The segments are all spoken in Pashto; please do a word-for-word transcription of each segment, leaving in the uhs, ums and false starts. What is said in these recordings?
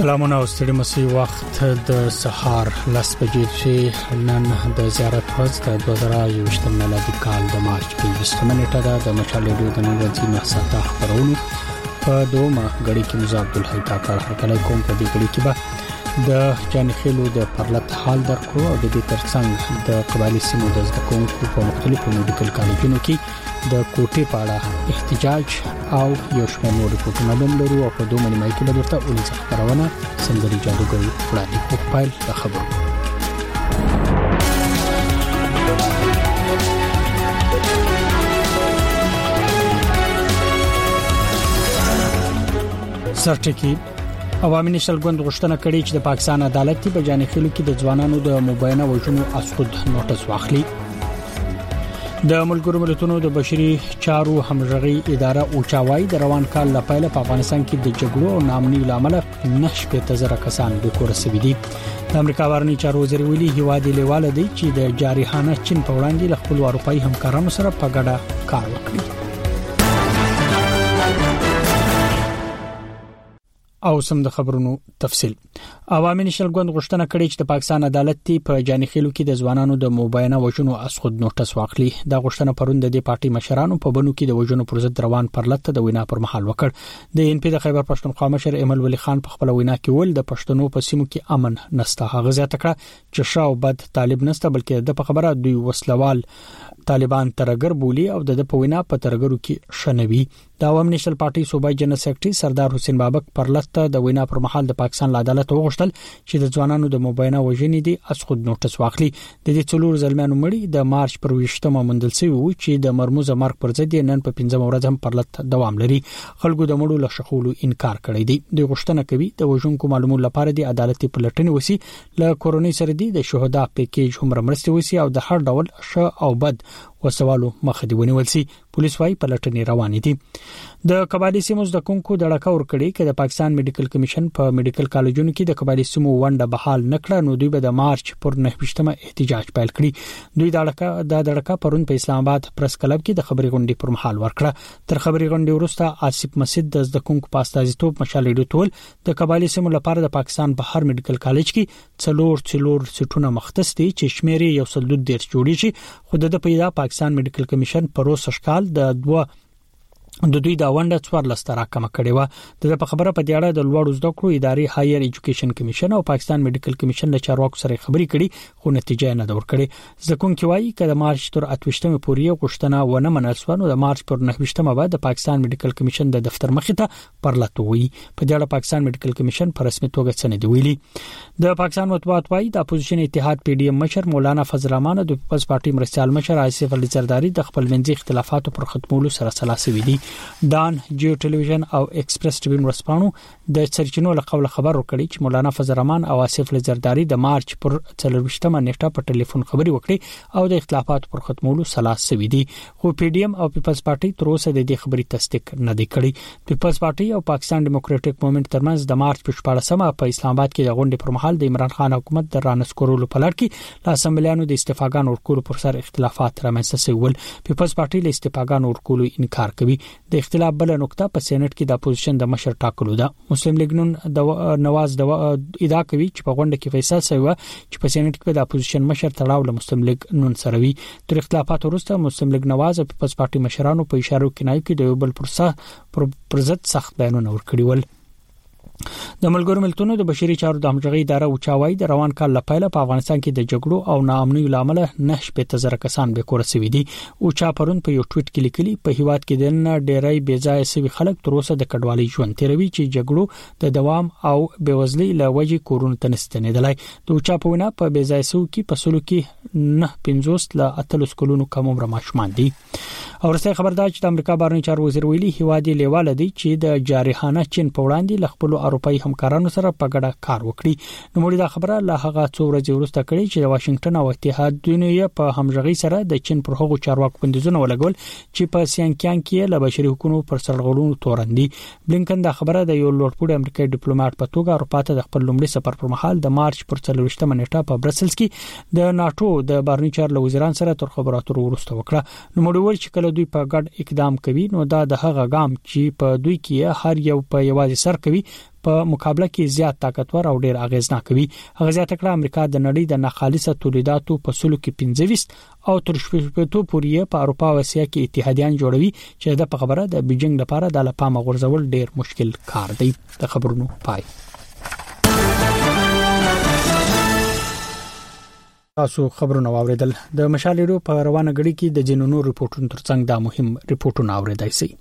سلامونه او ستړي مسي وخت د سهار لس بجې چې نن د زیارت ورځ د دوه زره یوویشت میلادي کال د مارچ په یوولسمه نیټه ده د مشال ریډیو د نن ورځې محصاته خبرونه په دومره غړي کې مزه عبدالحی کاکړ هرکله کوم په دې غړي کې به د جانخیلو د پرلط حال درکو او د دې ترڅنګ د قبایلی سیمو د زده کوونکو په مختلفو میډیکل کالجونو کې د کوټې په اړه احتجاج او یو شمېر نور ریپورتونه هم لرو او په دوه ملي کې به درته ولې خبرونه سندري جادوګر وړاندې په پایل د خبرو سرټکی عوامي نشل ګوند غوښتنه کړې چې د پاکستان عدالت په جانخیلو کې د ځوانانو د مبینه وژنو اسخود نوټس واخلي. د ملګرو ملتونو د بشري چارو همغږي اداره اوچاوي د روان کال لپاره په افغانستان کې د جګړو او ناامنۍ لامل نش په تزره کسان د کور سوي دي. د امریکا بهرنی چارو وزیر ویلي هیواد لیواله دی چې د جارحانه چین په وړاندې له خپل اروپאי همکارانو سره په ګډه کار وکړي. او سم د خبرونو تفصيل عوامي نشل ګوند غوښتنه کړې چې د پاکستان عدالت په جانخیلو کې د ځوانانو د مبینه وژنو اسخود نوټس واخلي. دا غوښتنه پروند د پارټي مشرانو په بنو کې د وژنو پر ضد روان پرلط د وینا پر مهال وکړ. د ان پی د خیبر پښتونخوا مشر ایمل ولی خان په خپل وینا کې ول د پښتنو په سیمو کې امن نسته. هغه زیاته کړه چې شاو بد طالب نسته بلکې د په خبره دوی وسلوال طالبان ترګر بولی او د په وینا په ترګرو کې شنوي. د عوام نشل پارټي صوبای جنرال سیکریټري سردار حسین بابک پرلط د وینا پر مهال د پاکستان عدالت وغوښتل چې د ځوانانو د مبینه وژنې دي اسخود نوټس واخلي. د دې څلور زلمیانو مړي د مارچ پر ویشتمه مندل شوی و چې د مرموز مرګ پر ضد نن په پنځمه ورځ هم پرلط دوام لري. خلکو د مړو له شخولو انکار کړی دی. د غوښتنه کوي د وژونکو معلومات لپاره د عدالت په لټنې وسی له کورونی سره د شهدا پیکیج هم مرستې وسی او د هر ډول ش او بد وسوالو مخه دی ونیول سي. پولیس وايي پلټنې روانې دي. د قبایلی سیمو د کوونکو د ډاکا ور کړي چې د پاکستان میډیکل کمیشن په میډیکل کالجونو کې د قبایلی سیمو ونده بحال نکړه نو دوی به د مارچ پر نهه احتجاج پیل کړي. دوی د ډاکا د ډاکا پرون په اسلام آباد پریس کلب کې د خبري غونډې پر مهال ورکړه. تر خبري غونډې وروسته آصف مسجد د زده کوونکو په استازیتوب مشال ریډیو ټول د قبایلی سیمو لپاره د پاکستان په هر میډیکل کالج کې څلور څلور سټونه مختص دي چې شمیرې یو سل دوه ډیر جوړی شي. خو د پیدا پاکستان میډیکل کمیشن پر اوسه شکال د دوه د دوی دا ونده څوار لستره کم کړي و. د په خبره په دیاړه د لوړ زده کړو ادارې هایر ایجوکیشن کمیشن او پاکستان میډیکل کمیشن له چارواکو سره خبري کړي خو نتیجه نه ور کړې. ځکه کوي چې د مارچ تر اتوشتمه پورې غوښتنه ونه منل شو نو د مارچ پر نهه بعد د پاکستان میډیکل کمیشن د دفتر مخې ته پرلطوي. په دیاړه پاکستان میډیکل کمیشن په رسمي توګه څه نه دی ویلي. د پاکستان مطبوعات وايي د اپوزیشن اتحاد پی ډی ایم مشر مولانا فضل الرحمن د پیپلز پارټي مرستيال مشر آصف علي زرداری د خپل منځي اختلافاتو پر ختمولو سره سلاسوي دي. دان جیو ټلویزیون او ایکسپریس ټریبیون ورسپانو د سرچینو له قبل خبر ورکړي چې مولانا فضل الرحمن او آصف علي زرداری د مارچ پر څلرويشتمه نیټه په ټلیفون خبري وکړي او د اختلافاتو پر ختمولو سلاسوي دي. خو پی ډی ایم او پیپلز پارټي تر اوسه د دې خبري تصدیق نه دی کړی. پیپلز پارټي او پاکستان ډیموکراټک موومېنټ ترمنځ د مارچ په شپږمه په اسلام آباد کې د غونډې پر مهال د عمران خان حکومت د رانسکورولو په لړ کې له اسمبلیانو د استفاګانو ورکولو پر سر اختلافات رامنځته شول. پیپلز پارټي له استفاګانو ورکولو انکار کوي. د اختلاف بل نقطه په سېنات کې د اپوزیشن د مشر ټاکلو ده. مسلم لیگ نن د نواز د ادعا کوي چې په غونډه کې فیصله شوی چې په سېنات کې د اپوزیشن مشر تړاو له مسلم لیگ نن سره وي. تر اختلافات وروسته مسلم لیگ نواز او پیپلز پارټي مشرانو په اشاره کې کې د یو بل پرسه پرزت سخت بیانونه ورکړي ول. د ملګرو ملتونو د بشري چارو د همغږي اداره اوچاوي د روان کال لپاره په افغانستان کې د جګړو او ناامنۍ لامل نش په تزره کسان به کور سوي دي. اوچا پرون په یو ټویټ کې لیکلي په هیواد کې د نه ډېرای بیځای سوي خلک تر اوسه د کډوالۍ ژوند تیروي چې جګړو د دوام او بېوزلۍ له وجې کورونو ته نستنیدلای. د اوچا په وینا په بیځای سو کې په سلو کې نه پنځوس ل اتلس کلونو کم عمر ماشومان دي. او رسې خبردار چې د امریکا بهرنی چارو وزیر ویلي هیواد لیواله دی چې د جارحانه چین په وړاندې ل خپل اروپאי همکارانو سره په ګډه کار وکړي. نو موږ دا خبره له هغه څو ورځې وروسته کړې چې د واشنگټن او اتحادیې په همغږي سره د چین پر هغو چارواکو بندیزونه ولګول چې په سیانکیان کې له بشري حقوقو پر سرغړونو تورندي. بلینکن دا خبره د یو لوړپوړي امریکایي ډیپلوماټ په توګه اروپا ته د خپل لومړي سفر پر مهال د مارچ پر څلرويشتمه نیټه په برسلز کې د ناتو د بهرنی چارو وزیران سره تر خبرو اترو وروسته وکړه. نو موږ ول چې کله دوی په ګډ اقدام کوي نو دا د هغه ګام چې په دوی کې هر یو په یوازې سر کوي په مقابله کې زیات طاقتور او ډیر اغیزناک وي. هغه زیاته کړه امریکا د نړۍ د ناخالصه تولیداتو په سلو کې پنځه ویشت او تر شپږ پورې په اروپا او اسیا کې اتحادیان جوړوي چې د خبره د بیجینګ لپاره د لپامه غورځول ډیر مشکل کار دی. د خبرونو پای. تاسو خبرونه واوریدل. د مشال ریډیو په روانه غړي کې د جنونو ریپورتونو ترڅنګ دا مهم ریپورتونه اوریدای شي.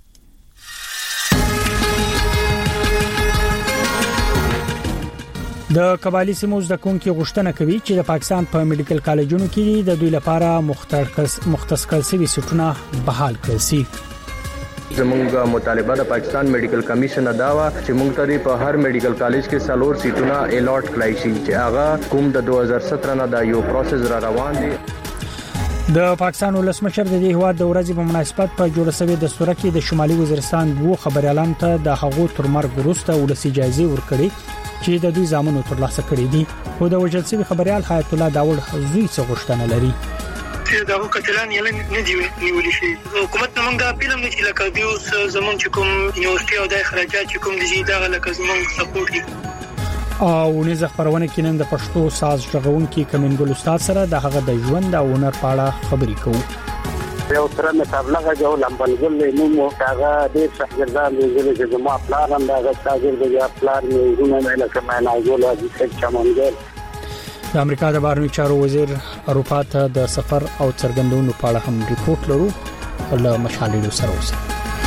د قبایلی سیمو د کونکي غوښتنه کوي چې د پاکستان په میډیکل کالجونو کې د دوی لپاره مختص کړل شوی سیټونه بحال کړل شي. زمونږه مطالبه د پاکستان میډیکل کمیشن داوا چې مونږ ته په هر میډیکل کالج کې سالور سیټونه الاټ کړای شي چې هغه کوم د دوه هزار سطر نه دا یو پروسس را روان دي. د پاکستان ولسمشر د دې هواد د ورځې په مناسبت په جوړ شوی د سوره کې د شمالي وزیرستان وو خبريالان ته د هغو تر مرګ وروسته ولسی جایزه ورکړي چې د دوی ځامنو ترلاسه کړي دي. خو د وجل سوي خبريال حیات الله داوود زوی څه غوښتنه لري. دا کتلان یې نه دی نیولې شي. حکومت موږ دا فلم نه چې لکه دیو زمون چې کوم یونیورسيټي او د اخراجات چې کوم دي دا لکه زمون سپورټ دي. او نيزه خبرونه کې نن د پښتو ساز ژغونکي کمنګل استاد سره د هغه د ژوند او هنر په اړه خبرې کوو. یو تر نه تبلغه جو لمبلګل نو مو هغه د شهردار د زلزلې ما پلان دا غاځر د پلان نه نه لکه ما نه جوړه د څه چمنګل. د امریکا د بهرنی چارو وزیر اروپا ته د سفر او څرګندونو په اړه هم ریپورت لرو. له مشالې سره اوسه.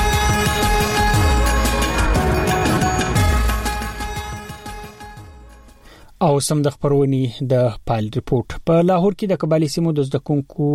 او سم د خبرونی د پایل ریپورت په لاهور کې د قبایلی سیمو د زدکونکو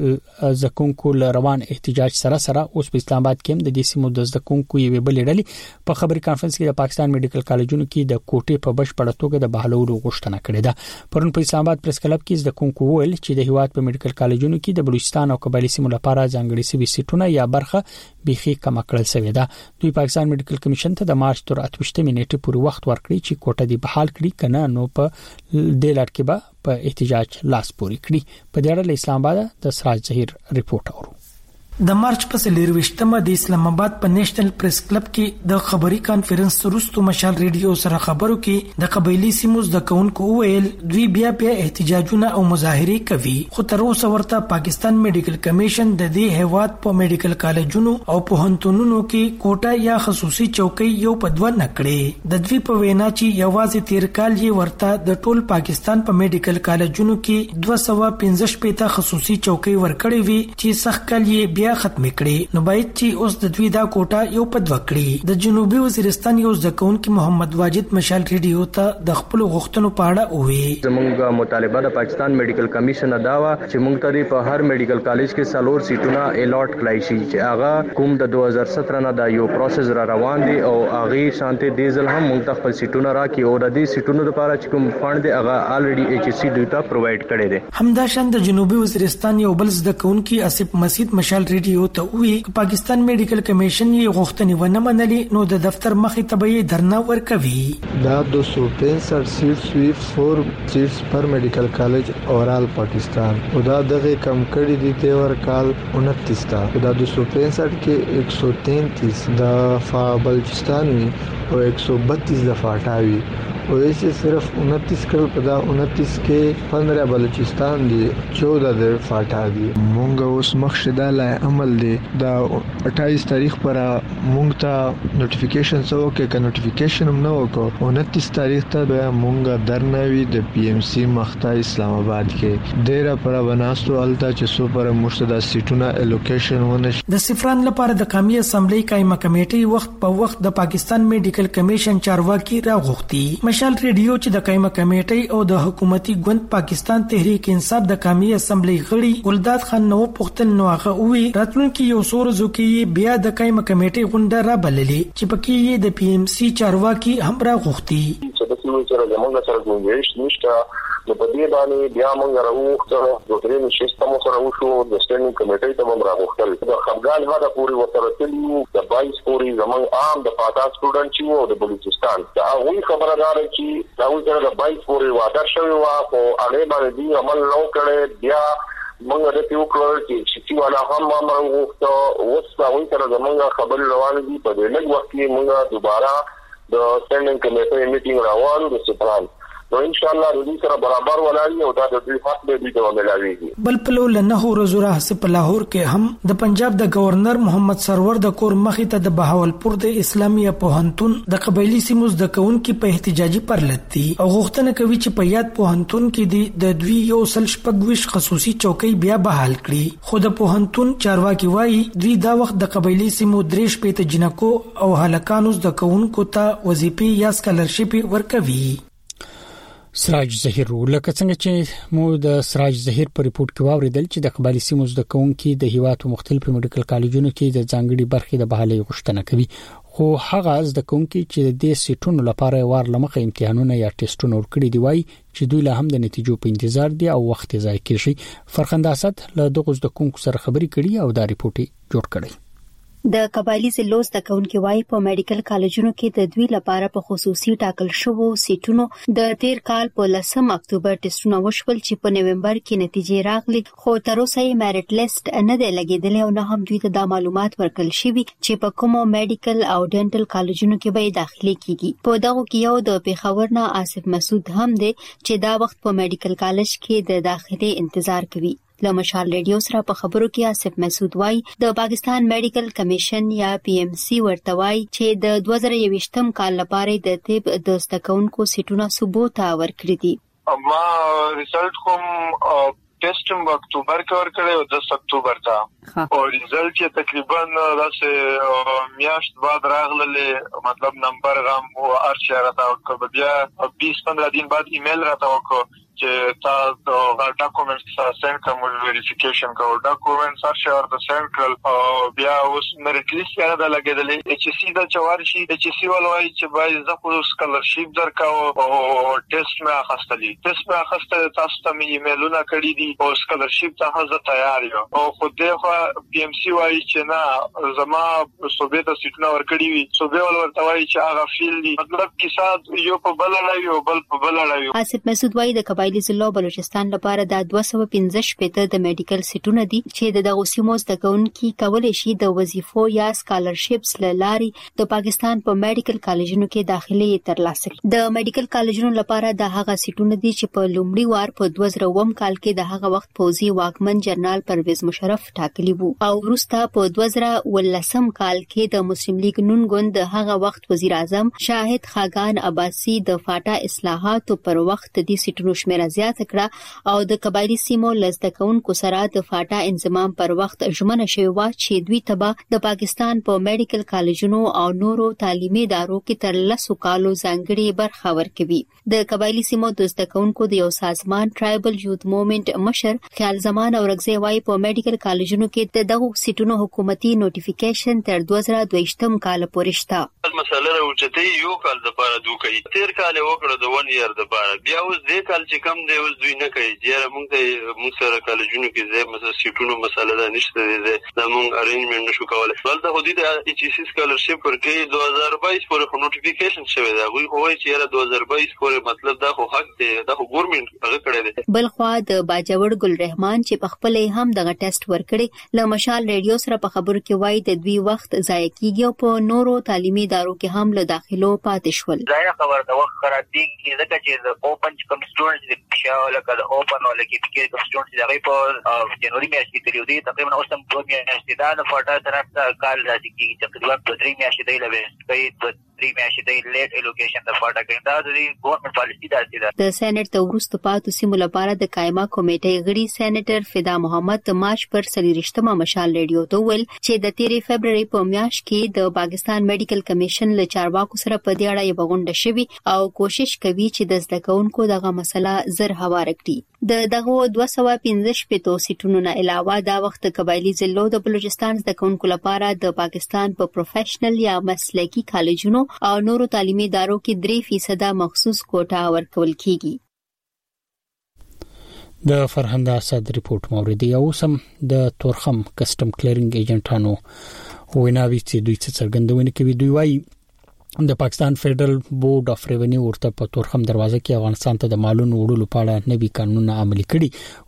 زکونکو روان احتجاج سره سره اوس په اسلام آباد کې د دې سیمو د زدکونکو یو بل ډلې په خبري کانفرنس کې د پاکستان میډیکل کالجونو کې د کوټې په بشپړه توګه د بحالولو غوښتنه کړې ده. پرون په اسلام آباد پریس کلب کې زدکونکو ویل چې د هیواد په میډیکل کالجونو کې د بلوچستان او قبایلی سیمو لپاره ځانګړي سوي سیټونه یا برخه بيخي کم کړل شوې ده. دوی پاکستان میډیکل کمیشن ته د مارچ تر اتوشتمې نیټې پورې وخت ورکړي چې کوټه دی بحال کړي کنه نو په د لړ کې به په احتجاج لاس پوري کړی. په دې اړه اسلام آباد د سراج ظهیر ریپورت اورو. د مارچ په څلرويشتمه د اسلام آباد په نېشنل پریس کلب کې د خبري کانفرنس وروسته مشال ریډیو سره خبرو کې د قبایلی سیمو د کونکو ویل دوی بیا بیا احتجاجونه او مظاهره کوي. خو تر اوسه ورته پاکستان میډیکل کمیشن د دې هیواد په میډیکل کالجونو او پوهنتونونو کې کوټه یا خصوصي چوکۍ یو پدوه نکړي. د دوی په وینا چې یوازې تیر کال یې ورته د ټول پاکستان په میډیکل کالجونو کې دوه سوه پنځه شپږ خصوصي چوکۍ ورکړې وي چې سخت کال یې ختم کړي. نو باید چې اوس د دوی دا کوټه یو پد وکړي. د جنوبي وزیرستان یو ځکون کې محمد واجد مشال ریډیو ته د خپل غوښتنو په اړه وویل. زموږه مطالبه د پاکستان میډیکل کمیشن داوا چې موږ ته په هر میډیکل کالج کې سالور سیټونه الاټ کړای شي چې هغه کوم د دوه هزار سطر نه دا یو پروسس را روان دي او هغه شانته دیزل هم موږ ته خپل سیټونه راکې او د دې سیټونو لپاره چې کوم فند دی هغه الریډي ایچ سی دوی ته پرووایډ کړی دی. همداشان د جنوبي وزیرستان یو بل ځکون کې اسف مسجد مشال ریډیو ته وی پاکستان میډیکل کمیشن یې غوښتنې ونه منلې نو د دفتر مخې ته به درنه ورکوي. دا دو سو پنځه سیټس وی فور سیټس پر میډیکل کالج اورال پاکستان او دا دغه کم کړي دي د ور کال انتیس تا دا دو سو پنځه کې ایک سو تینتیس د بلوچستان او ایک سو بتیس د فاټاوي او ایسے صرف انتیس کل پدا انتیس کې پندرہ بلوچستان دی چودہ د فاټا دی. مونږ اوس مخشدا لای عمل دی دا اٹھائیس تاریخ پر مونږ ته نوټیفیکیشن سو کې ک نوټیفیکیشن هم نو کو انتیس تاریخ ته به مونږ درنوي د پی ایم سی مختا اسلام آباد کې ډیره پر بناستو التا چې سو پر مشتدا سیټونه الوکیشن ونه. د سفران لپاره د قومي اسمبلی قائمه کمیټي وخت په وخت د پاکستان میډیکل کمیشن چارواکي راغوښتي. مشال ریډیو چې د قائمه کمیټي او د حکومتي ګوند پاکستان تحریک انصاف د قومي اسمبلی غړي ګلداد خان نو پختل نو هغه وی راتلونکي یو سور زوکي بیا د قائمه کمیټي غونډه را بللې چې پکې یې د پی ایم سی چارواکي هم راغوښتي. چې د سیمې سره زموږ سره ګونګیش نشته نو په دې باندې بیا موږ راوښته د ترې نشسته مو سره وشو د سټینډینګ کمیټې ته موږ راغوښتل د خپګان غاډه پوری وتر تلو د بایس پوری زموږ عام د پاتا سټوډنټ چې وو د بلوچستان دا وی خبره ده چې دا وی سره د بایس پوری وادر شوی وا او هغه باندې عمل نو کړي بیا موږ د یو کلور چې چې والا هم موږ وغوښته اوس دا وی سره زموږ خبر روان دي په دې لږ وخت کې موږ دوباره د سټینډینګ کمیټې میټینګ راوړو د سپران نو ان شاء الله د دې سره برابر ولاړی او دا د دې حق دې د وملاویږي. بل په لنه ورځ راځي په لاهور کې هم د پنجاب د گورنر محمد سرور د کور مخې ته د بهاولپور د اسلامي پوهنتون د قبایلی سیمو د کونکو په احتجاجي پرلتي او غوښتنه کوي چې په یاد پوهنتون کې د دوی یو سل شپږويش خصوصي چوکۍ بیا بحال کړي. خو د پوهنتون چارواکي وایي دوی دا وخت د قبایلی سیمو درېش پېته جنکو او هلکانو د کونکو ته وظیفې یا سکالرشپ ورکوي. سراج ظهیر لکه څنګه چې مو د سراج ظهیر په ریپورت کې واوریدل چې د قبایلی سیمو د کونکو د هیواد په مختلفو میډیکل کالجونو کې د ځانګړي برخې د بحالي غوښتنه کوي، خو هغه زده کوونکي چې د دې سیټونو لپاره وار لمخه امتحانونه یا ټیسټونه ورکړي دی وایي چې دوی له هم د نتیجو په انتظار دي او وخت ضایع کیږي. فرخنده اسد له دغه زده کوونکو سره خبرې کړي او دا ریپورت جوړ کړی. د قبایلی ضلعو د کونکو وايي په میډیکل کالجونو کې د دوی لپاره په خصوصي ټاکل شوو سیټونو د تیر کال په لسم اکتوبر ټیسټونه وشول چې په نوومبر کې نتیجې راغلي، خو تر اوسه یې میرټ لیست نه دی لګیدلی او نه هم دوی ته د معلومات ورکړل شوي چې په کومو میډیکل او ډینټل کالجونو کې به داخلي کیږي. په دغه کې یو د پیښور نه آصف مسعود هم دی چې دا وخت په میډیکل کالج کې د داخلي انتظار کوي. له مشال ریډیو سره په خبرو کې آصف مسعود وايي د پاکستان میډیکل کمیشن یا پی ایم سی ورته وايي چې د دوه زره یوویشتم کال لپاره د طب د ستکونکو سیټونو ثبوت ورکړي دي. ما ریزلټ کوم ټیسټ په اکتوبر کې ورکړی او د اکتوبر ته او ریزلټ یې تقریبا داسې میاشت بعد راغلی، مطلب نمبر غم او ارشیا راته وکړ، بیا بیس پندرہ دن بعد ایمیل راته وکړ چې تا د ډاکومنټس سره کوم ویریفیکیشن کوو، ډاکومنټس هر څه ورته سند کړل او بیا اوس میرټ لیست یې راځي لګیدلې چې سی دا چوارشي د چې سی ولوي چې باید زه خو سکالرشپ درکاو او ټیسټ مې اخستلی ټیسټ مې اخستل تاسو ته مې ایمیلونه کړی دي او سکالرشپ ته حاضر تیار یم او خو دغه پی ایم سی وايي چې نه زما صوبې ته سیټونه ورکړي وي، صوبې ول ورته وايي چې هغه فیل دي، مطلب کیسه یو په بل لړۍ او بل په بل لړۍ. آصف مسعود وايي د قبایلی ضلعو بلوچستان لپاره د دوه سوه پنځه شپږ د میډیکل سیټونه دي چې د دغه سیمو زده کوونکي کولای شي د وظیفو یا سکالرشپس لاري د پاکستان په میډیکل کالجونو کې داخلي ترلاسه کړي. د میډیکل کالجونو لپاره د هغه سیټونه دي چې په لومړي وار په دوه زره اووم کال کې د هغه وخت پوزي واکمن جنرال پرویز مشرف ټاکلی وو او وروسته په دوه زره ولسم کال کې د مسلم لیگ نون ګوند د هغه وخت وزیر اعظم شاهد خاقان عباسی د فاټا اصلاحاتو پر وخت د سیټونو شمېر زیات کړه او د قبایلی سیمو لزده کوونکو سره د فاټا انضمام پر وخت ژمنه شوی و چې دوی تبا د پاکستان په میډیکل کالجونو او نورو تعلیمي ادارو کې تر لسو کالو ځانګړي برخه ورکوي. د قبایلی سیمو د زده کوونکو د یو سازمان ټرایبل یوث موومېنټ مشر خیال زمان اورغزی وايي په میډیکل کالجونو کې دغه سیټونو حکومتي نوټیفیکیشن تر دوه زره دوهشتم کال پورې شته. مسله راوچتې یو کال د پاره دوکې تیر کال وکړه د ون ایئر د پاره بیا اوس دې کال چې کم دی اوس دوی نه کوي چې موږ ته موږ سره کالجونو کې زه مثلا سیټونو مسله ده نشته دي دا موږ ارینجمنت نشو کولای. ولته خو دې د ایچ سی سکالرشپ ورکې دوه هزار بایس پورې نوټیفیکیشن شوی دی، غوي خو وایي چې دوه هزار بایس پورې مطلب دا خو حق دی، دا خو ګورنمنت هغه کړی دی. بل خو د باجوړ ګل رحمان چې په خپل هم دغه ټیسټ ورکړي له مشال ریډیو سره په خبرو کې وایي د دوی وخت ضایع کیږي او په نورو تعلیمي ادارو کې هم له داخلو پاتې شول. ځای خبر د وخت خرابېږي ځکه چې د اوپن کوم سټوډنټس لکه د اوپن او لکه کې کوم سټوډنټس دغه په جنوري میاشت کې تریو دي تقریبا اوس هم دوه میاشتې دا د فاټا طرف ته کال راځي کې تقریبا دوه درې میاشتې دی لوي کوي درې میاشتې دی لیټ الوکیشن د فاټا کې دا د ګورنمنت پالیسي داسې ده. د سېنات ته ورسته پاتو سیمو لپاره د قائمه کمیټې غړي سېنیټر فدا محمد د مارچ پر څلورشتمه مشال ریډیو ته ویل چې د تیرې فبرवरी په میاشت کې د پاکستان میډیکل کمیشن له چارواکو سره په دې اړه یو غونډه شوي او کوشش کوي چې د زده کوونکو دغه مسله زر هوار کړي. د دغه دوه سوه پنځه شپږ سیټونو نه علاوه دا وخت قبایلی ضلعو د بلوچستان زده کوونکو لپاره د پاکستان په پروفیشنل یا مسلکي کالجونو او نورو تعلیمي ادارو کې درې فیصد مخصوص کوټه ورکول کیږي. د فرهنده اسد ریپورت موردی او سم د تورخم کسٹم کلیرینګ ایجنټانو ویناوي چې دوی څه څرګندونه کوي. دوی وايي د پاکستان فدرل بورډ اف ریونیو ورته په تورخم دروازه کې افغانستان ته د مالونو وړلو په اړه نوي قانون عملي کړي،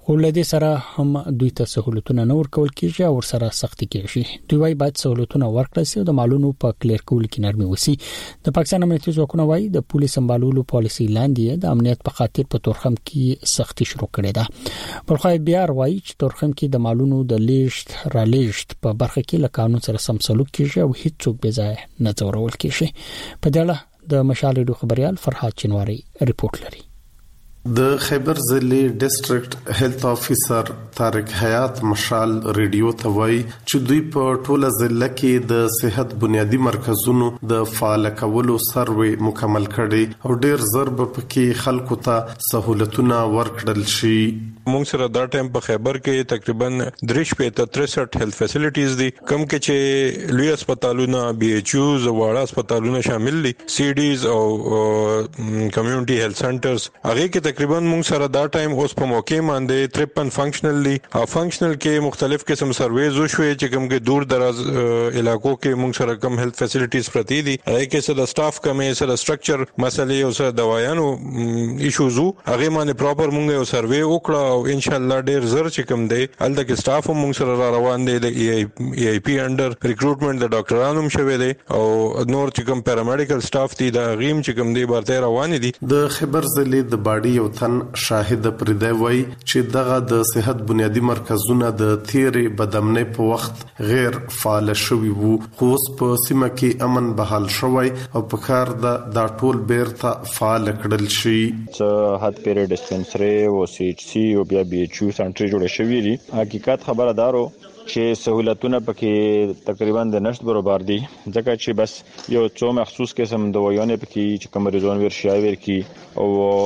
ولدي سره هم دوی ته سہولتونه نه ورکول کیږي او سره سختي کیږي. دوی وايي باید سہولتونه ورکړل شي او د معلوماتو په کلیر کول کې نرمي وسی. د پاکستان امنیتي ځواکونه وايي د پولیس سمبالولو پالیسي لاندې د امنیت په خاطر په تورخم کې سختي شروع کړې ده. بلخای بیا وايي چې تورخم کې د معلوماتو د لیست را لیست په برخه کې له قانون سره سم سلوک کیږي او هیڅوک بې ځای نه ځورول کیږي. په دې اړه د مشال ریډیو خبريال فرحات چنواری ریپورت لري. د خیبر ضلع ډیسټریکټ هیلث افیسر طارق حیات مشال ریډیو ته وایي چې دوی په ټوله ضلع کې د صحت بنیادی مرکزونو د فعال کولو سروې مکمل کړي او ډیر زر به پکې خلکو ته سہولتونه ورکړل شي. موږ سره دا ټایم په خیبر کې تقریبا درش په تریسټ هیلث فیسیلیټیز دي کم کې چې لوی هسپتالونه بي ایچ یوز او واړه هسپتالونه شامل دي سی ډیز او کمیونټي هیلث سنټرز. هغه کې تقریبا موږ سره دا ټایم اوس په موقع باندې تریپن فنکشنل دي او فنکشنل کې مختلف قسم سرویز وشوي چې کوم کې دور دراز علاقو کې موږ سره کم هیلث فیسیلیټیز پرتی دي. هغه کې سره سټاف کمې سره سټرکچر مسلې او سره دوايانو ایشوز هغه باندې پراپر موږ یو سروې وکړو او ان شاء الله ډیر زر چې کوم دی الته کې سټاف هم موږ سره را روان دي د ای ای پی انډر ریکروټمنټ د ډاکټرانو هم شوي دي او نور چې کوم پیرامیډیکل سټاف دي د غیم چې کوم دی برته روان دي. د خیبر ضلع د باډي یو تن شاهد پردی وای چې دغه د صحت بنیادی مرکزونه د تیرې بدامنۍ په وخت غیر فعال شوي وو خو اوس په سیمه کې امن بحال شوی او په کار د دا ټول بیرته فعال کړل شي. صحت پیری ډسپنسري او سی ایچ سی او بیا بي ایچ یو سنټر جوړ شوی دي. حقیقت خبردارو چې سہولتونه پکې تقریبا د نشټ برابر دي ځکه چې بس یو څو مخصوص قسم دوايانه پکې چې کوم ریزون ورشي ورکی او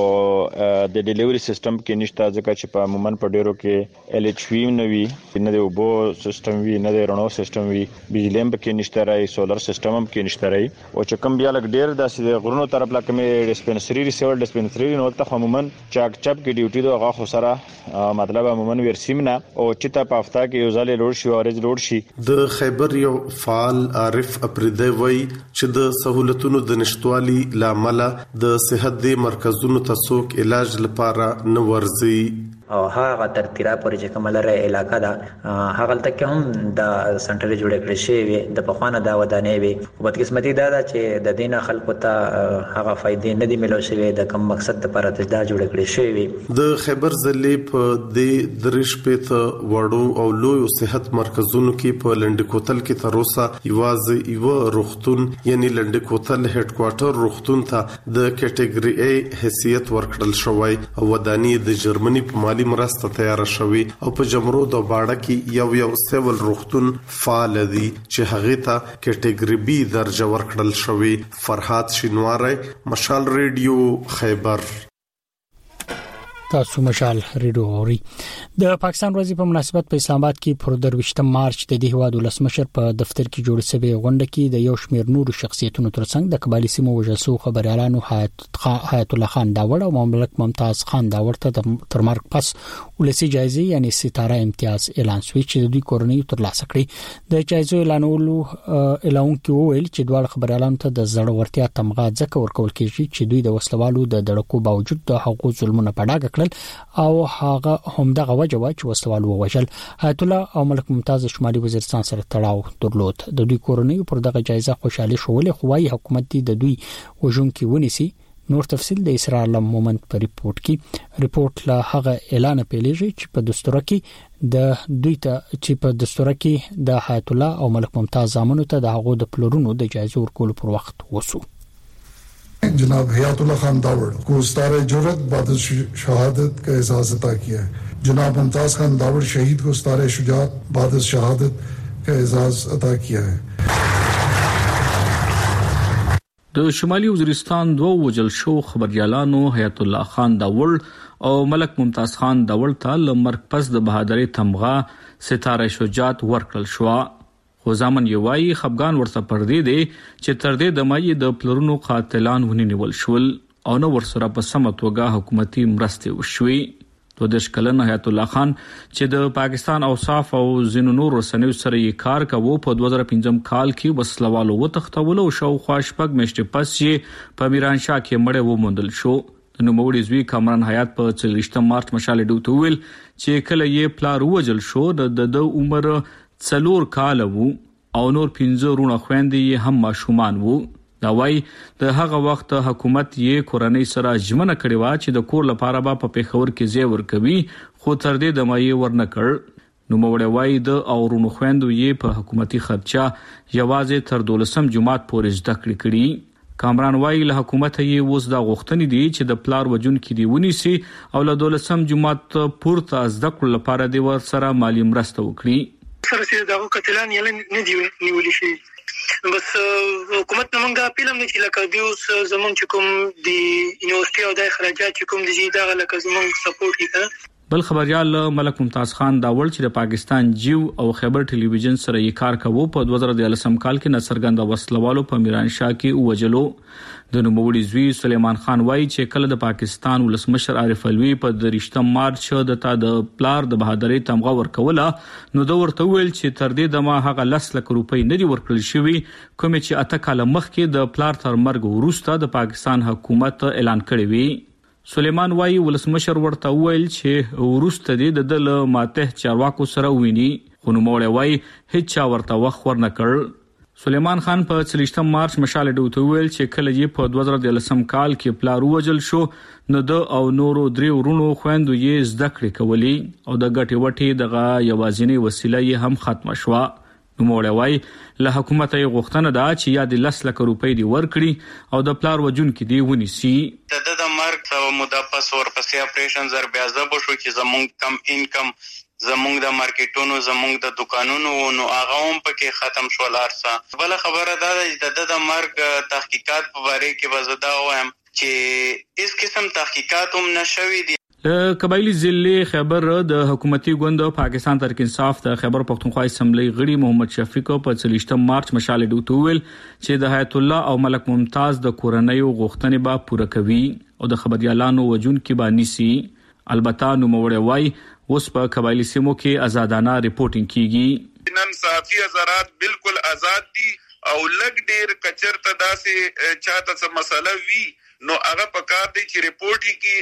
د ډیلیوري سیستم کې نشته ځکه چې په عموما په ډیرو کې ال ایچ وی نه وی نه د وبو سیستم وی نه د رڼو سیستم وی بجلی هم پکې نشته راي سولر سیستم هم کې نشته راي او چې کوم بیا لګ ډیر د غرونو طرف لا کوم ډسپنسري ریسیور ډسپنسري نو ته عموما چاک چپ کې ډیوټي دوغه خو سره مطلب عموما ورسیمنه او چې ته په هفته کې یو ځل د خیبر یو فعال عارف اپریدی وای چې د سہولتونو د نشټوالي لامل د صحت د مرکزونو ته څوک علاج لپاره نه ورځي او هغه تر تیرا پورې چې کومه لره علاقہ دا هغه تک هم د سنټر جوړ کړی شي د پخوانه دا ودانې وي او بد قسمتي دا چې د دینه خلکو ته هغه فائدې نه دي ملو شوی د کوم مقصد لپاره دا جوړ کړی شي. د خیبر ضلع په د درش په وړو او لوی صحت مرکزونو کې په لنډکوتل کې تر اوسه یوازې یو روغتون یعنی لنډکوتل هډ کوارټر روغتون ته د کټګوري A حیثیت ورکړل شوی او ودانی د جرمني په مالی مرسته تیار شوی او په جمرود او باړه کې یو یو سیول روغتون فعال دي چې هغه ته کټګوري بي درجه ورکړل شوی. فرحات شینواری مشال ریډیو خیبر. تاسو مشال ریډیو اوري. د پاکستان ورځې په مناسبت په اسلام آباد کې پر درويشتم مارچ د دې هواد ولسمشر په دفتر کې جوړ شوی غونډه کې د یو شمېر نورو شخصیتونو ترڅنګ د قبایلی سیمو وجلسو خبريالانو حیات الله خان داوړ او مملک ممتاز خان داوړ ته تر مرګ پس ولسی جایزه یعنی ستاره امتیاز اعلان شوی چې د دوی کورنۍ ترلاسه کړي. د جایزو اعلانولو اعلان کې ویل چې دوه خبريالانو ته د زړورتیا تمغه ځکه ورکول کیږي چې دوی د وسلوالو د دړکو باوجود د حقوق ظلمونه په ډاګه او هغه همدغه وجه وا چې وسوال ووجل. حیات الله او ملک ممتاز شمالي وزیرستان سره تړاو درلود. د دوی کورنۍ پر دغه جایزه خوشاله شول خو وايي حکومت د دوی وژونکي ونیسي. نور تفصيل د اسرائیل مومنت په ریپورت کې ریپورت لا هغه اعلان پیلېږي چې په دستور کې د دوی ته چې په دستور کې د حیات الله او ملک ممتاز زامنو ته د هغو د پلورونو د جایزه ورکول پر وخت وسو. जनाब हयातुल्लाह खान दावड़ को उस्तारे जुर्रत बाद शहादत का एजाज अता किया है. जनाब मुमताज खान दावड़ शहीद को उस्तारे शुजात बाद शहादत का एजाज अता किया है. د شمالي وزیرستان دوه وجل شو خبريالانو حیات الله خان داوړ او ملک ممتاز خان داوړ ته لمرګ پس د بهادری تمغه ستاره شجاعت ورکړل شو. خو ځامن یوای خفغان ورته پردي دي چې تر دې د مای د پلرونو قاتلان ونیول شول او نو ورسره په سمتوګه حکومتي مرسته وشوي. دوه دیش کلن حیات الله خان چې د پاکستان اوصاف او زینو نور رسنیو سره یې کار کوي په دوه زره پنځم کال کې وسلوالو وتښتول او شاوخوا شپږ میاشتې پس یې په میران شاه کې مړ وموندل شو. نو موړي زوی کامران حیات په چلشتم مارچ مشال ډوته ویل چې کله یې پلار وجل شو د د عمر څلور کال وو او نور پنځه رونه خويندې هم ماشومان وو. دا وای د هغه وخت حکومت یې کورنۍ سره ژمنه کړې و چې د کور لپاره به په پیښور کې ځای ورکوي خو تر دې د مې ورنکړ. نو موړي وای د اورونو خويندو یې په حکومتي خرچه یوازې تر دولسم جماعت پورې زده کړې کړي. کامران وای له حکومت یې ووس دا غوښتنې دي چې د پلار وجون کې دی ونیسي او له دولسم جماعت پورته زده کړو لپاره دی ور سره مالی مرسته وکړي. سره چې دا قتلان یې نه دی نیولې شي بس حکومت نمنګ اپیل هم چې لکه دیوس زمون چې کوم دی یونیورسيټي او د اخراجات چې کوم دي دا لکه زمون سپورټ کړي. بل خبريال ملک ممتاز خان دا ول چې د پاکستان جیو او خیبر ټلویزیون سره یې کار کوي په دوه زره دولسم کال کې نصرګند وسلوالو په میران شاه کې وجلو. د نوموړي زوی سليمان خان وای چې کله د پاکستان ولسمشر عارف الوی په درشتم مارچ د تا د پلار د بهادرۍ تمغه ورکوله نو د ورته ویل چې تر دې د ما هغه لس لک روپۍ نه دی ورکړل شوی کوم چې اته کال مخکې د پلار تر مرګ وروسته د پاکستان حکومت اعلان کړی وی. سليمان وای ولسمشر ورته ویل چې ورسته د دل ماته چارواکو سره ویني خو نو موړی وای هیڅ ورته وخت ورنکړ. سليمان خان په چلشتم مارچ مشال ډوته ویل چې کله یې په دوه زره دولسم کال کې پلار وجل شو نو د او نورو درې ورونو خويندو یې زده کړې کولی او د ګټې وټې دغه یوازینی وسیله یې هم ختم شوه. نو موړی وای له حکومت یې غوښتنه ده چې یا د لس لک روپۍ دی ورکړي او د پلار وجون کې دی ونیسي. د د مرګ او مدافعس ورپسې اپریشن زر بیا زبو شو چې زمونږ کم انکم زمونږ د مارکیټونو زمونږ د دکانونو نو هغه هم پکې ختم شو لارسه. بل خبره ده چې د د مرګ تحقیقات په باره کې وزدا وایم چې اس قسم تحقیقات هم نشوي دي. قبایلی ضلع خیبر د حکومتي ګوند پاکستان تحریک انصاف د خیبر پختونخوا اسمبلی غړي محمد شفیق په چلشتم مارچ مشال ډوته ویل چې د حیات الله او ملک ممتاز د کورنۍ غوښتنې به پوره کوي او د خبريالانو وجون کې به نيسي. البته نو موړی وای اوس په قبایلی سیمو کې آزادانه ریپورتینګ کیږي. نن صحافي حضرات بالکل آزاد دي او لګ ډیر کچرته داسې چاته څه مسله وی نو هغه په کار دی چې ریپورت کی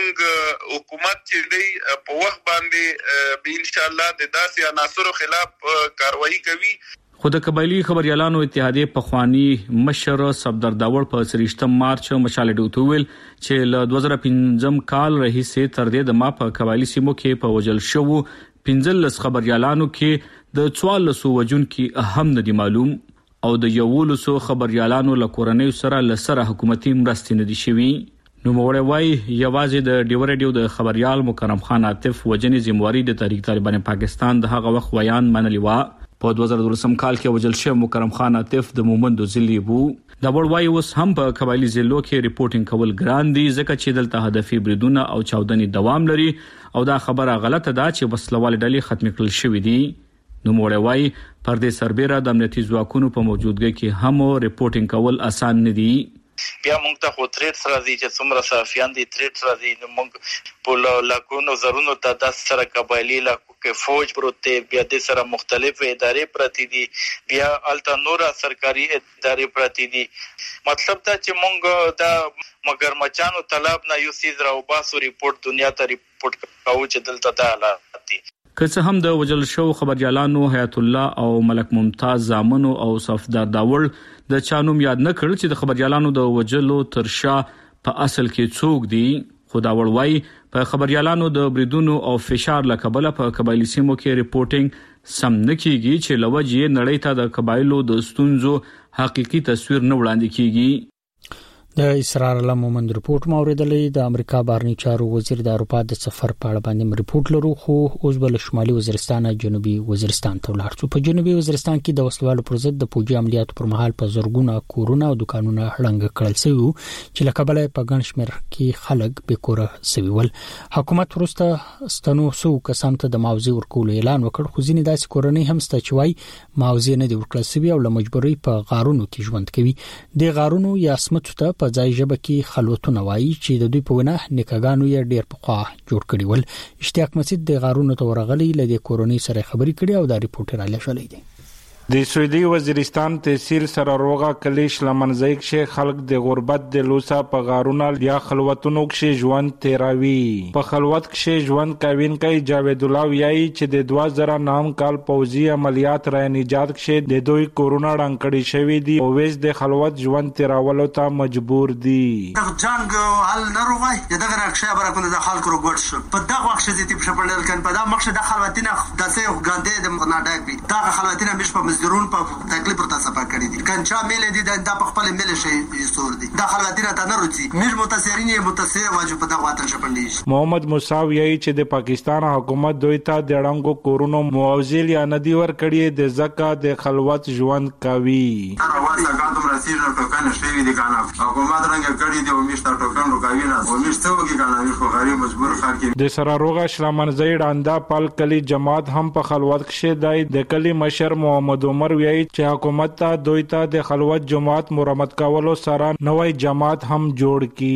مونږ حکومت چې دی په وخت باندې به ان شاء الله د داسې عناصرو خلاف کاروایی کوي. خود قبایلی خبريالانو اتحادیه پخوانی مشر صفدر داور په سریشتم مارچ مشال ډوته ویل چې له دوه زره پنځم کال راهیسې تر دې د ما په قبایلی سیمو کې په وجل شو پنځلس خبريالانو کې د څوارلس وجون کې اهم ندي معلوم او د یولسو خبريالانو له کورنۍ سره لسره حکومتي مرستې ندي شوي. نو موړی وای یوازې د ډیور ریډیو د خبريال مکرم خان عاطف وجنی ذمہواری د تحریک طالبان پاکستان د هغه وخت بیان منلی و. په دوه زره دولسم کال کې وجل شو مکرم خان عاطف د مومندو ضلع وو. دا وړوي اوس هم په قبایلی ضلعو کې ریپورتینګ کول ګران دي ځکه چې دلته هدفي بریدونه او چاودنې دوام لري او دا خبره غلطه ده چې وسلوال ډلې ختم کړل شوې دي. نو موړی وای پر دې سربېره د امنیتي ځواکونو په موجودګۍ کې هم ریپورتینګ کول اسان نه دي. بیا موږ ته خو تریټ راځي چې څومره صحافیان دي تریټ راځي نو موږ په لاکونو زرونو تعداد سره قبایلی لاکو کې فوج پروت بیا د سره مختلف ادارې پرتی دي بیا الته نور سرکاري ادارې پرتی دي. مطلب دا چې موږ دا مگر مچانو طلب نه یو سیز راو باسو ریپورت دنیا ته ریپورت کوو چې دلته دا حالات دي. که څه هم د وجل شو خبريالانو حیات الله او ملک ممتاز زامنو او صفدر داور د چانوم یاد نه کړل چې د خبريالانو د وجلو ترشا په اصل کې څوک دي. خدا وړوي په خبريالانو د بریدونو او فشار لکبله په قبایلی سیمو کې ریپورتینګ سم نه کیږي چې لوجې نړۍ ته د قبایلو د ستونزو حقيقي تصویر نه وړاندې کیږي. د اسرار الله مومند ریپورت موریدلې د امریکا بهرنی چارو وزیر د اروپا د سفر په اړه باندې ریپورت لرو خو اوس بل شمالي وزیرستان جنوبي وزیرستان ته ولاړ شو. په جنوبي وزیرستان کې د وسلوالو پر ضد د پوجي عملیاتو پر مهال په زورګونه کورونه او دکانونه هړنګ کړل شوی چې لکبله په ګڼ شمېر کې خلک به کوره سوي ول. حکومت ورسته ستنو سو کسان ته د ماوزي ورکول اعلان وکړ خو ځینې داسې کورنۍ هم ست چوي ماوزي نه دی ورکړل شوی او لمجبوري په غارونو کې ژوند کوي. د غارونو یا سمټ ته په ځای ژبه کې خلوتونه وایي چې د دوی په ونه نکاګانو یې ډېر پخوا جوړ کړي ول. اشتیاق مسجد د غارونو ته ورغلي لدې کورونی سره خبري کړي او دا ریپورټ را لښلې دي. د سعودي وزیرستان تحصیل سره روغه کلیش لمنځي کې خلک د غربت د لوسا په غارونه یا خلوتونو کې ژوند تیراوي. په خلوت کې ژوند کوین کوي جاوید الله ویایي چې د دوه زره نهم کال پوځي عملیات را نجات کې د دوی کورونا رانکړی شوی دی او وېس د خلوت ژوند تیراولو ته مجبور دي. جنگ حل نه روغای دغه راکشه برکونه د خلکو روغټ شو په دغه وخت چې تی په شپړل کن په دا مخ د خلوتینه د سه غاندې د مغناډک وي دا خلوتینه مش په درون په تکلیف ورته صفه کړی دي کنچا ملي دي د په خپل ملي شي سور دي د خلوتینه ته نه روزي مش متاثرین یې متاثر واجب په دغه وطن شپندې. محمد موسی یې چې د پاکستان حکومت دوی ته د ړنګو کورونو معاوضه یا ندی ور کړی د زکه د خلوت ژوند کوي. هر واسه کاندم رسیدل ټوکن شوی دي کنه حکومت رنګ کړی دی او مشته ټوکن روکاوی نه او مشته وګی کنه مش غریب مجبور خلک د سره روغه شلمنځي ډاندا پال کلی جماعت هم په خلوت کې دای د کلی مشر محمد عمر ویایي چې حکومت ته دوی ته د خلوت جماعت مرمت کولو سره نوې جماعت هم جوړ کی.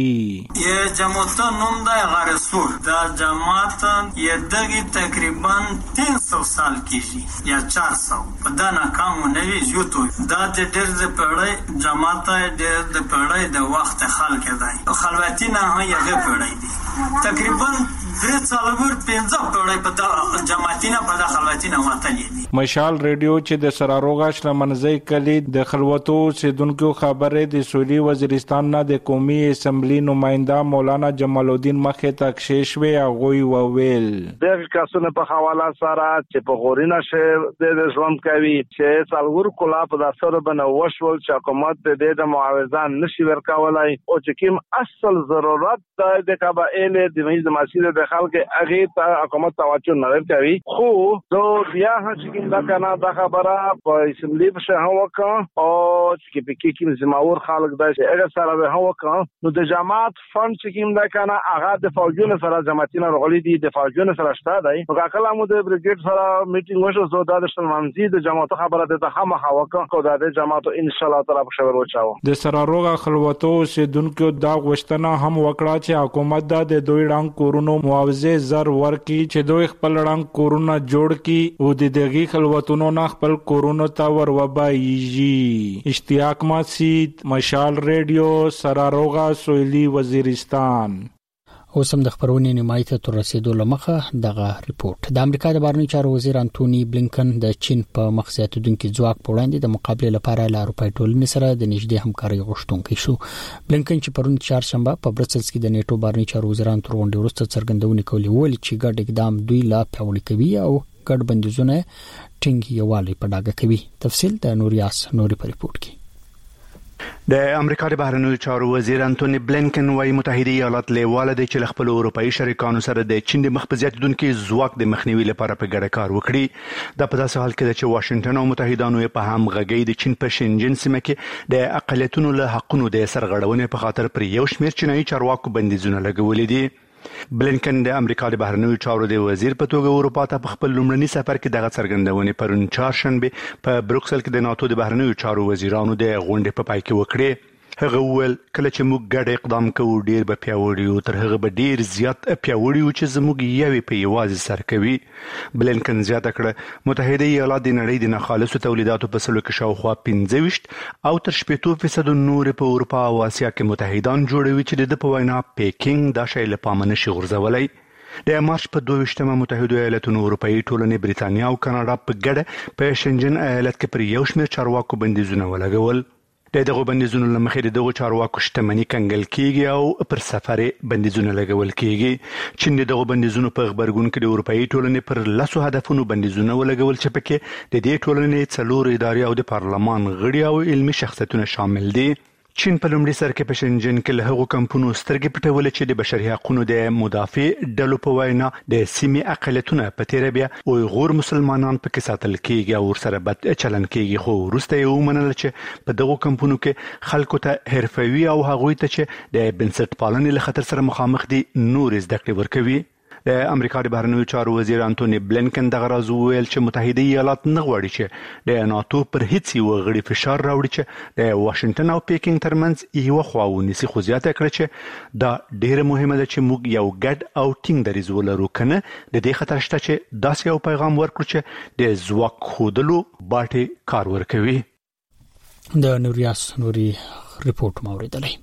یې جماعت نوم د غرسور دا جماعت یې دغه تقریبا تین سو سال کېږي یا چار سو په دا ناکام نه وی یوتو دا د ډېر د پړې جماعت د د پړې د وخت خلک دی خلوتینه هغه د پړې دي تقریبا درې څلور پنځه پړې په دا جماعتینه په دا خلوتینه وتلې دي. مشال ریډیو چې د سره روغه شلمنځي کلی د خلوتو سیدونکو خبره د سعودي وزیرستان نه د قومي اسمبلی نماینده مولانا جمال الدین مخه تکشیش وی غوي وویل د کاسونه په حواله سره چې په غورینه شه د ژوند کوي چې څلور کلا په داسره بنه وشول چې حکومت د د معاوضه نشي ورکولای او چې کوم اصل ضرورت د قبایل د میز مسیر د خلک اغه ته حکومت توجه نه کوي خو دو بیا چې دا کنه دا خبره په اسمبلی په شه وکا او چې په کې کوم زماور خلک دا چې هغه سره به وکا نو د جماعت فند چې کوم دا کنه هغه د فوجونو سره جماعتینه رغلي دي د فوجونو سره شته دی نو کله مو د بریګیډ سره میټینګ وشو زو دا د شلمنځي د جماعت خبره ته هم وکا کو دا د جماعت ان شاء الله تعالی په شور وچاو. د سره روغه خلوتو سیدونکو دا غوښتنه هم وکړه چې حکومت دا د دوی رنګ کورونو معاوضه زر ورکي چې دوی خپل رنګ کورونه جوړ کی او د دغه خلوتونو نه خپل کورونو ته ور وبایږي. اشتیاق مسید مشال ریډیو سراروغه سویلی وزیرستان. اوس هم د خبرونې نیمایي ته تر رسیدو لمخه دغه ریپورت. د امریکا د بهرنیو چارو وزیر انټونی بلینکن د چین په مخزیاتونکو ځواک په وړاندې د مقابله لپاره له اروپای ټولنې سره د نږدې همکاري غوښتونکی شو. بلینکن چې پرون چهارشنبه په برسلز کې د نیټو بهرنیو چارو وزیرانو تر غونډې وروسته څرګندونه کوي ول چې ګډ اقدام دوی لا پیاوړی کوي او ګډ بندیزونه ټینګ یوالي په ډاګه کوي. تفصیل د نوریاس نوري په ریپورت کې. د امریکا د بهرنیو چارو وزیر انټونی بلینکن وايي متحده ایالات لیواله دي چې خپل اروپאי شریکانو سره د چین د مخبزیاتونکو ځواک د مخنیوي لپاره په ګډه کار وکړي. د په داسې حال کې چې واشنگټن او متحدانو په هم غږی د چین په شنجن سیمه کې د اقلیتونو له حقونو د سرغړونې په خاطر پر یو شمېر چینایي چارواکو بندیزونه لګولې دي. بلینکن د امریکا د بهرنیو چارو د وزیر په توګه اروپا ته په خپل لومړني سفر کې دغه څرګندونه پرون چهارشنبه په بروکسل کې د ناتو د بهرنیو چارو وزیرانو د غونډې په پای کې وکړه. هغه ول کله چې موږ ګډ اقدام کوو ډیر به پیاوړی او تر هغه به ډیر زیات پیاوړی او چې زموږ یوې په یوازې سر کوي. بلینکن زیاته کړه متحده ایالات د نړۍ د نخالصو تولیداتو په سلو کې شاوخوا پنځه ویشت او تر شپږ فیصد نور په اروپا او اسیا کې متحدان جوړوي چې د په وینا پیکینګ دا شی له پامه نشي غورځولای. د مارچ په دوه ویشتمه متحده ایالاتونو اروپאי ټولنې بریتانیا او کاناډا په ګډه په شنجن ایالت کې پر یو شمېر چارواکو بندیزونه ولګول. د دغه بندیزونو لمخې د دغه چارواکو شتمنۍ کنګل کیږي او پر سفر بندیزونه لګول کیږي. چین دغه بندیزونو په خبرګون کې د اروپאי ټولنې پر لاسو هدفونو بندیزونه ولګول چې پکې د دې ټولنې څلور ادارې او د پارلمان غړي او علمي شخصیتونه شامل دي. چین په لومړي سر کې په شنجن کې له هغو کمپونو سترګې پټولې چې د بشري حقوقو د مدافع ډلو په وینا د سیمې اقلیتونه په تیر بیا او غور مسلمانان په کې ساتل کیږي او ورسره بد چلن کیږي. خو وروسته یې ومنل چې په دغو کمپونو کې خلکو ته حرفوي او هغوی ته چې د بنسټ پالنې له خطر سره مخامخ دي نور زده کړې ورکوي. د امریکا د بهرنیو چارو وزیر انټونی بلینکن دغه راز وویل چې متحده ایالات نه غواړي چې د ناتو پر هیڅ یو غړي فشار راوړي چې د واشنگټن او پیکینګ ترمنځ یو خوا ونیسي، خو زیاته کړه چې دا ډیره مهمه ده چې موږ یو ګډ او ټینګ دریځ ولرو، کنه د دې خطر شته چې داسې یو پیغام ورکړو چې د ځواک ښودلو باټې کار ورکوي. د نوریاس نوري ریپورت موریدلی.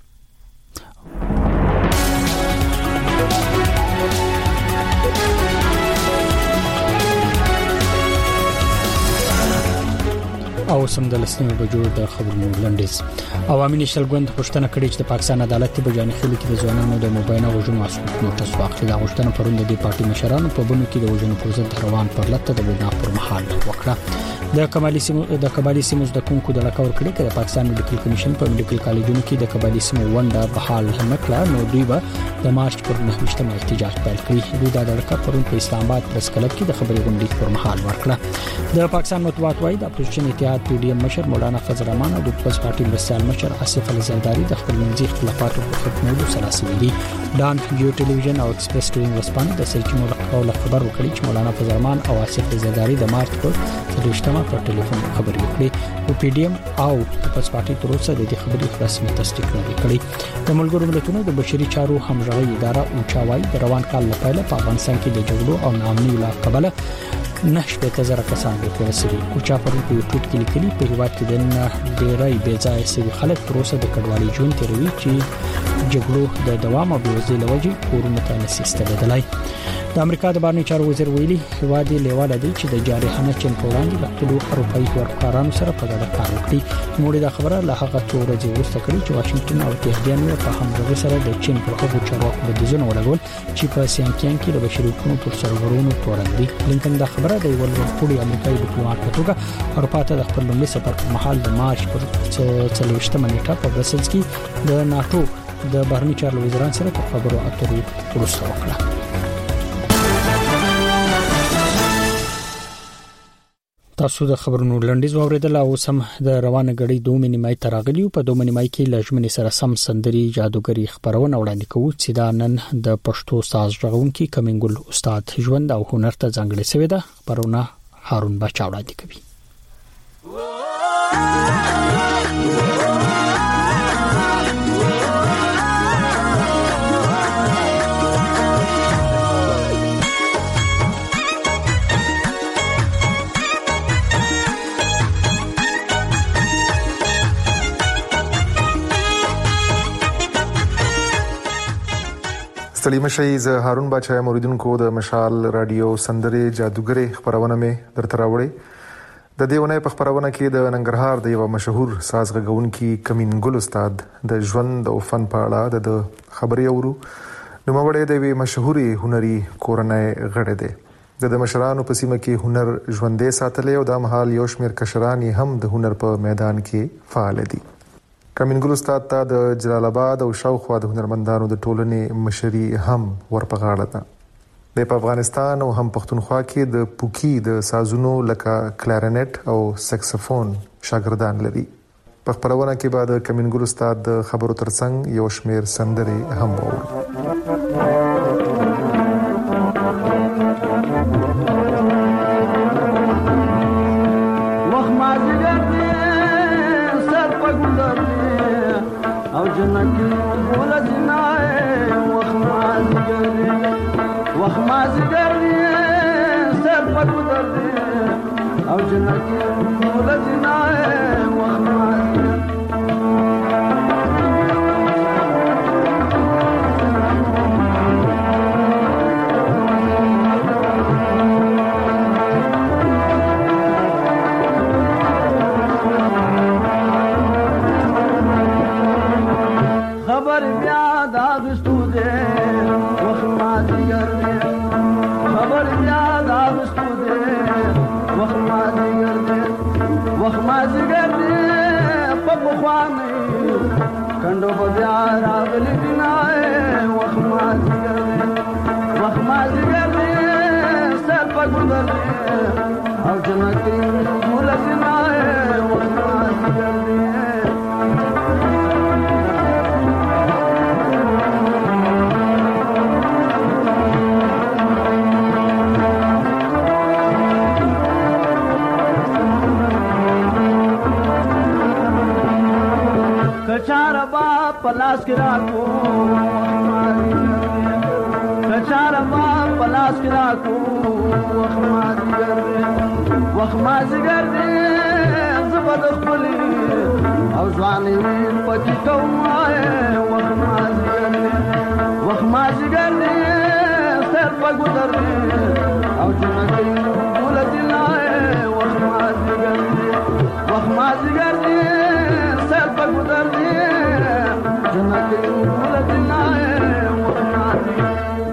او سم د لسنیمه بجو د خبرونو لنډیز. عوامي نشل ګوند پښتنه کړي چې د پاکستان عدالت په جانب خلک د ځوانانو د موبایل غوښتنو اساس نوټس واخلي. دا غوښتنه پروند د پارټي مشرانو په بونو کې د وژنو پر ضد روان پر لته د بنا پر مهال وکړه. د کمالي سیمو د کمالي سیمو د کوونکو د لکور کړي چې د پاکستان میډیکل کمیشن په میډیکل کالجونو کې د کمالي سیمو ونده بحال هم کړه، نو دوی به د مارچ پر نهمه احتجاج پیل کړي. دوی د لکه پرون په اسلام آباد پریس کلب کې د خبري غونډې پر مهال ورکړه. د پاکستان مطبوعات وايي د اپوزیشن اتحاد پی ډی ایم مشر مولانا فضل الرحمن او د پیپلز پارټي مرسال مشر آصف علي زرداری د خپل منځي اختلافاتو په ختمولو سره سوي. ډان جیو ټلویزیون او ایکسپریس ټیوی وسپانه د سرچینو له خبر ورکړي چې مولانا فضل الرحمن او آصف علي زرداری د مارچ پر څلوېښتمه پر ټلیفون خبرې وکړي. او پی ډی ایم او پیپلز پارټي تر اوسه د دې خبرې رسمي تصدیق نه کړی. د ملګرو ملتونو د بشري چارو همغږي اداره اوچاوي د روان کال لپاره په افغانستان کې د جګړو او ناامنۍ له کبله نه شپږ زره کسان په رسېدي. او چا پر یوټیوب کې لیکلي په هیواد کې د ډېرای بې ځای سوي خلک پروسه د کډوالۍ ژوند تیروي چې جګړو د دوام او بېوزلۍ لوجې کورونه ته نشي ستنېدلای. د امریکا د بهرنیو چارو وزیر ویلي هیواد لیواله دی چې د جارحانه چین په وړاندې د خپلو اروپایي ورکارانو سره په ګډه کار وکړي. نو دا خبره له هغه څو ورځې وروسته کړې چې واشنگټن او تهران په همغږي سره د چین پر هغو چارواکو بندیزونه ولګول چې په سیانکیان کې د بشري حقوقو پر سرورونو تورن دي. بلینکن دا خبره د یو لوړپوړي امریکایي ډیپلوماټ په توګه اروپا ته د خپل لومړي سفر په مهال د مارچ پر څلوېښتمه نیټه په برسلز کې د ناتو د بهرنیو چارو وزیران سره په خبرو اترو وروسته وکړه. تاسو د خبرونو لنډیز واوریدل او سم د روانه غړي دوه منیمای تراغلی په دوه منیمای کې لجمنې سره سم سندري جادوګری خبرونه وړاندې کوي چې دا نن د پښتو ساز ژغونکي کمنګل استاد ژوند او هنر ته ځانګړې شوی ده. خبرونه هارون بچا وړاندې کوي. ستړي مشي ز هارون بچا موریدونکو د مشال رادیو سندري جادوګری خبرونه مې درته راوړي. د دې ونې په خبرونه کې د ننګرهار د یو مشهور ساز غږونکي کمینګل استاد د ژوند او فن په اړه د خبرې اورو. نو موږ د وی مشهوري هنري کورنۍ غړي دي د مشرانو په سیمه کې هنر ژوندې ساتلې او د مهال یو شمیر کشران هم د هنر په میدان کې فعال دي. کمینګل استاد ته د جلال آباد او شاوخوا د هنرمندانو د ټولنې مشري هم ورپغاړه ده. د افغانستان او هم پښتونخوا کې د پوکی د سازونو لکه کلارینټ او سکسفون شاګردان لري. په خبرونه کې بعد کمینګل استاد د خبرو ترڅنګ یو شمیر سندري هم وو. او جنتی بولا جنائے وخماز گردی وخماز گردی سر پک دردی او جنتی بولا جنائے وخماز گردی خبر بیا داغستو دے وخمازی گردے خبر بیا داغستو دے وخمازی گردے وخمازی گردے پپخوانی کنڈو بیا راغلی بنائے وخمازی گردے وخمازی گردے سر پک گردے او جنتی مولا جنائے وخمازی گردے پلاس کې راکو کچاره ما پلاس کې راکو وخت ما زیګر وخت ما زیګر زبد خپلې او ځواني پکې کومه وخت ما زیګر وخت ما زیګر سر په ګذر او جنګي ولې نه وخت ما زیګر وخت ما زیګر سر په ګذر جنګي ولې نه وخت ما زیګر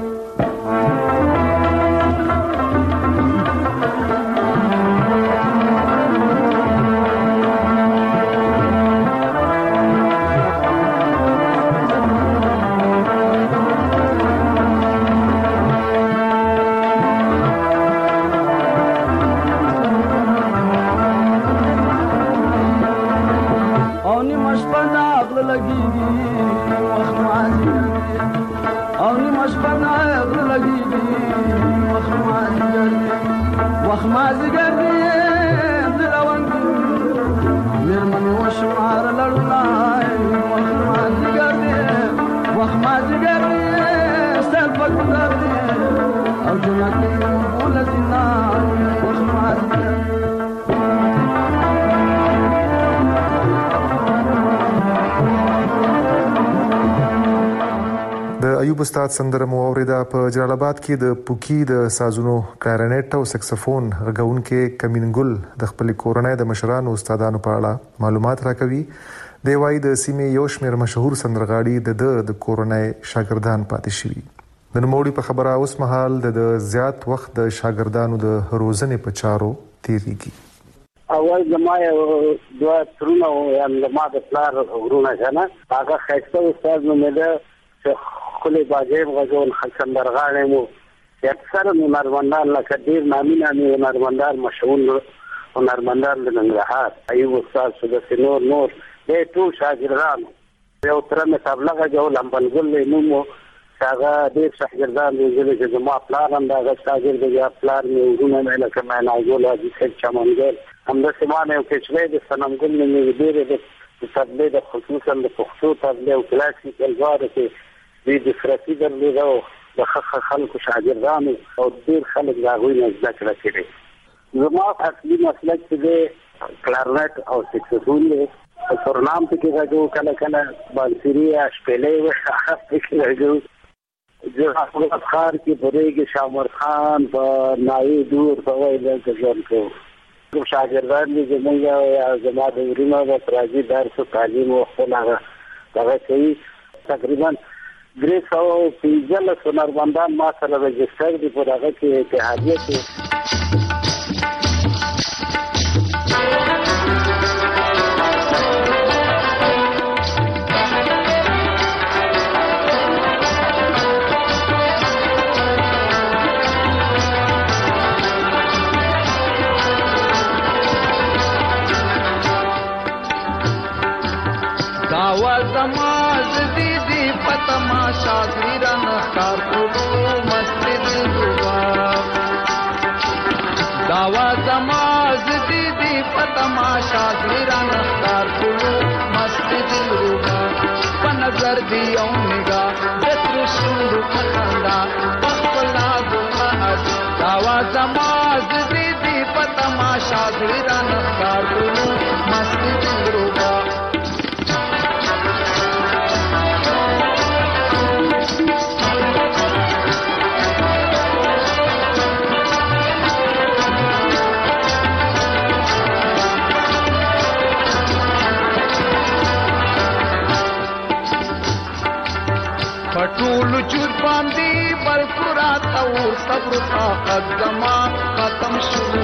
ایوب استاد سندره مو اوریدا په جلال آباد کې د پوکی د سازونو کلارینټ او سکسفون غږون کې کمینګل د خپل کورنۍ د مشرانو استادانو په اړه معلومات راکوي. دی وايي د سیمې یو شمېر مشهور سندرغاړي د د کورنۍ شاګردان پاتې شوي. د نوموړي په خبره اوس مهال د زیات وخت د شاګردانو د روزنې په چارو تیریږي. اول زما یو دوه ترونه یم زما د پلار ورونه کنه هغه خیسته استاد نو مې خلی باجیم غزون خلصندرغانه مو اکثر هنرمندان لکه ډیر نامي نامي هنرمندان مشهور هنرمندان د ننګرهار ایوب استاد سودس نور نور د ټول شاګردان یو تر مې تبلغه جو لمبلګل نومو هغه ډیر شاګردان دي چې زما پلان هم دا شاګرد دی پلان مې ورونه مې لکه مې ناجول او د چمنګل هم د سیمانه او کچوي د سنمګل مې ډیر د تبلیغ خصوصا د پښتو تبلیغ او کلاسیک الزاره کې د فرصي درلودو د خلکو شاګردانو او ډیر خلک دا غوښنه ذکر کړي. زما اصلي مسلک دی کلارنټ او سکسفون دی. پرنام کې راځو کله کله بانسیریا شپلې و کې راځو جو خپل خار کې بریګ شامر خان په نای دور په وایي د ځان کو شاګردان دي زموږ یا زما د ورینو د راځي درس تعلیم او خپل هغه کوي. تقریبا درې سوه پنځلس هنرمندان ما سره رجسټر دي په هغه کې اتحادیه کې. تماشا گیرن کار کولو مسجد روبا داوا زماز دی دی پتماشا گیرن کار کولو مسجد روبا پنظر دی او نگاه دتر شور پخندا پخلا گواد داوا زماز دی دی پتماشا گیرن کار کولو مسجد روبا پټول چود باندې بلکرات او صبر طاقت زما ختم شو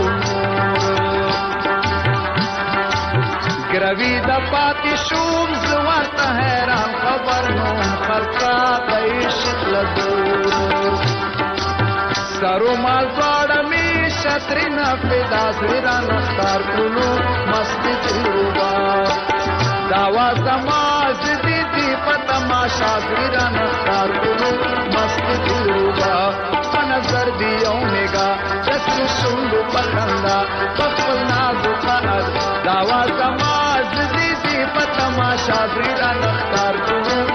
ګروي د پاتې شوم زورته حیران خبر نو خلقا قیش لدور سرو مال باړه می شترنا پیدا زران اختار کولو مسجد روبا داوا زماز دی دی پتماشا گیران اختار کولو مسجد روبا پنظر دی اومگا جسر شنگو پخندا بخل نازو قند داوا زماز دی دی پتماشا گیران اختار کولو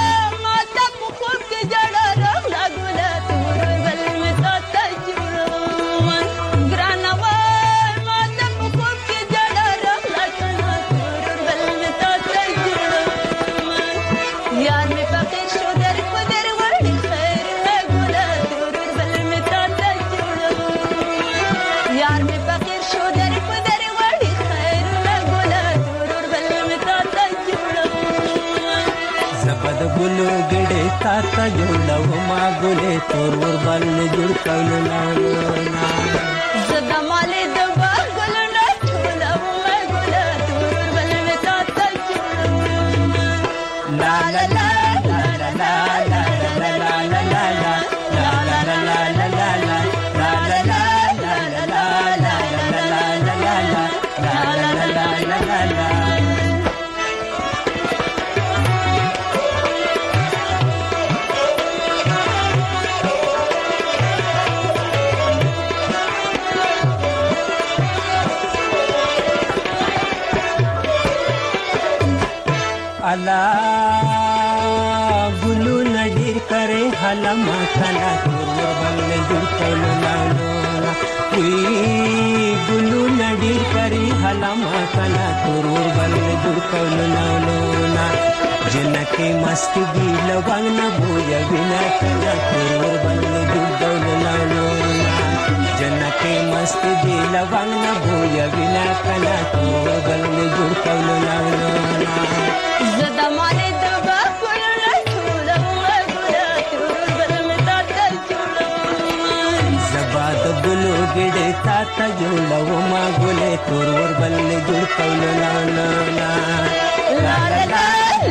د ګلو ګډې تا ته جوړو ما ګلې تور ور بل جوړ کولو نا زدا مالې د باغ ګلو ټولو ما ګلې تور ور بل می تا ته جوړو لا لا لا لا لا لا لا لا لا لا لا अला गुलू नडीर करे हला माखला तोर बल जुड़ कल लालो कोई गुलू नडीर करे हला माखला तोर बल जुड़ कल लालो ना जनके मस्त दी लवंग न भोज बिना कला तोर बल जुड़ कल लालो ना जनके मस्त दी लवंग न भोज बिना कला तोर बल जुड़ कल लालो ना زدا مالې د باغ ټولو ما ګلې تور بل می تا ته جوړو زبا د ګلو ګډې تا ته جوړو ما ګلې تور ور بل جوړ کولو لا لا لا لا لا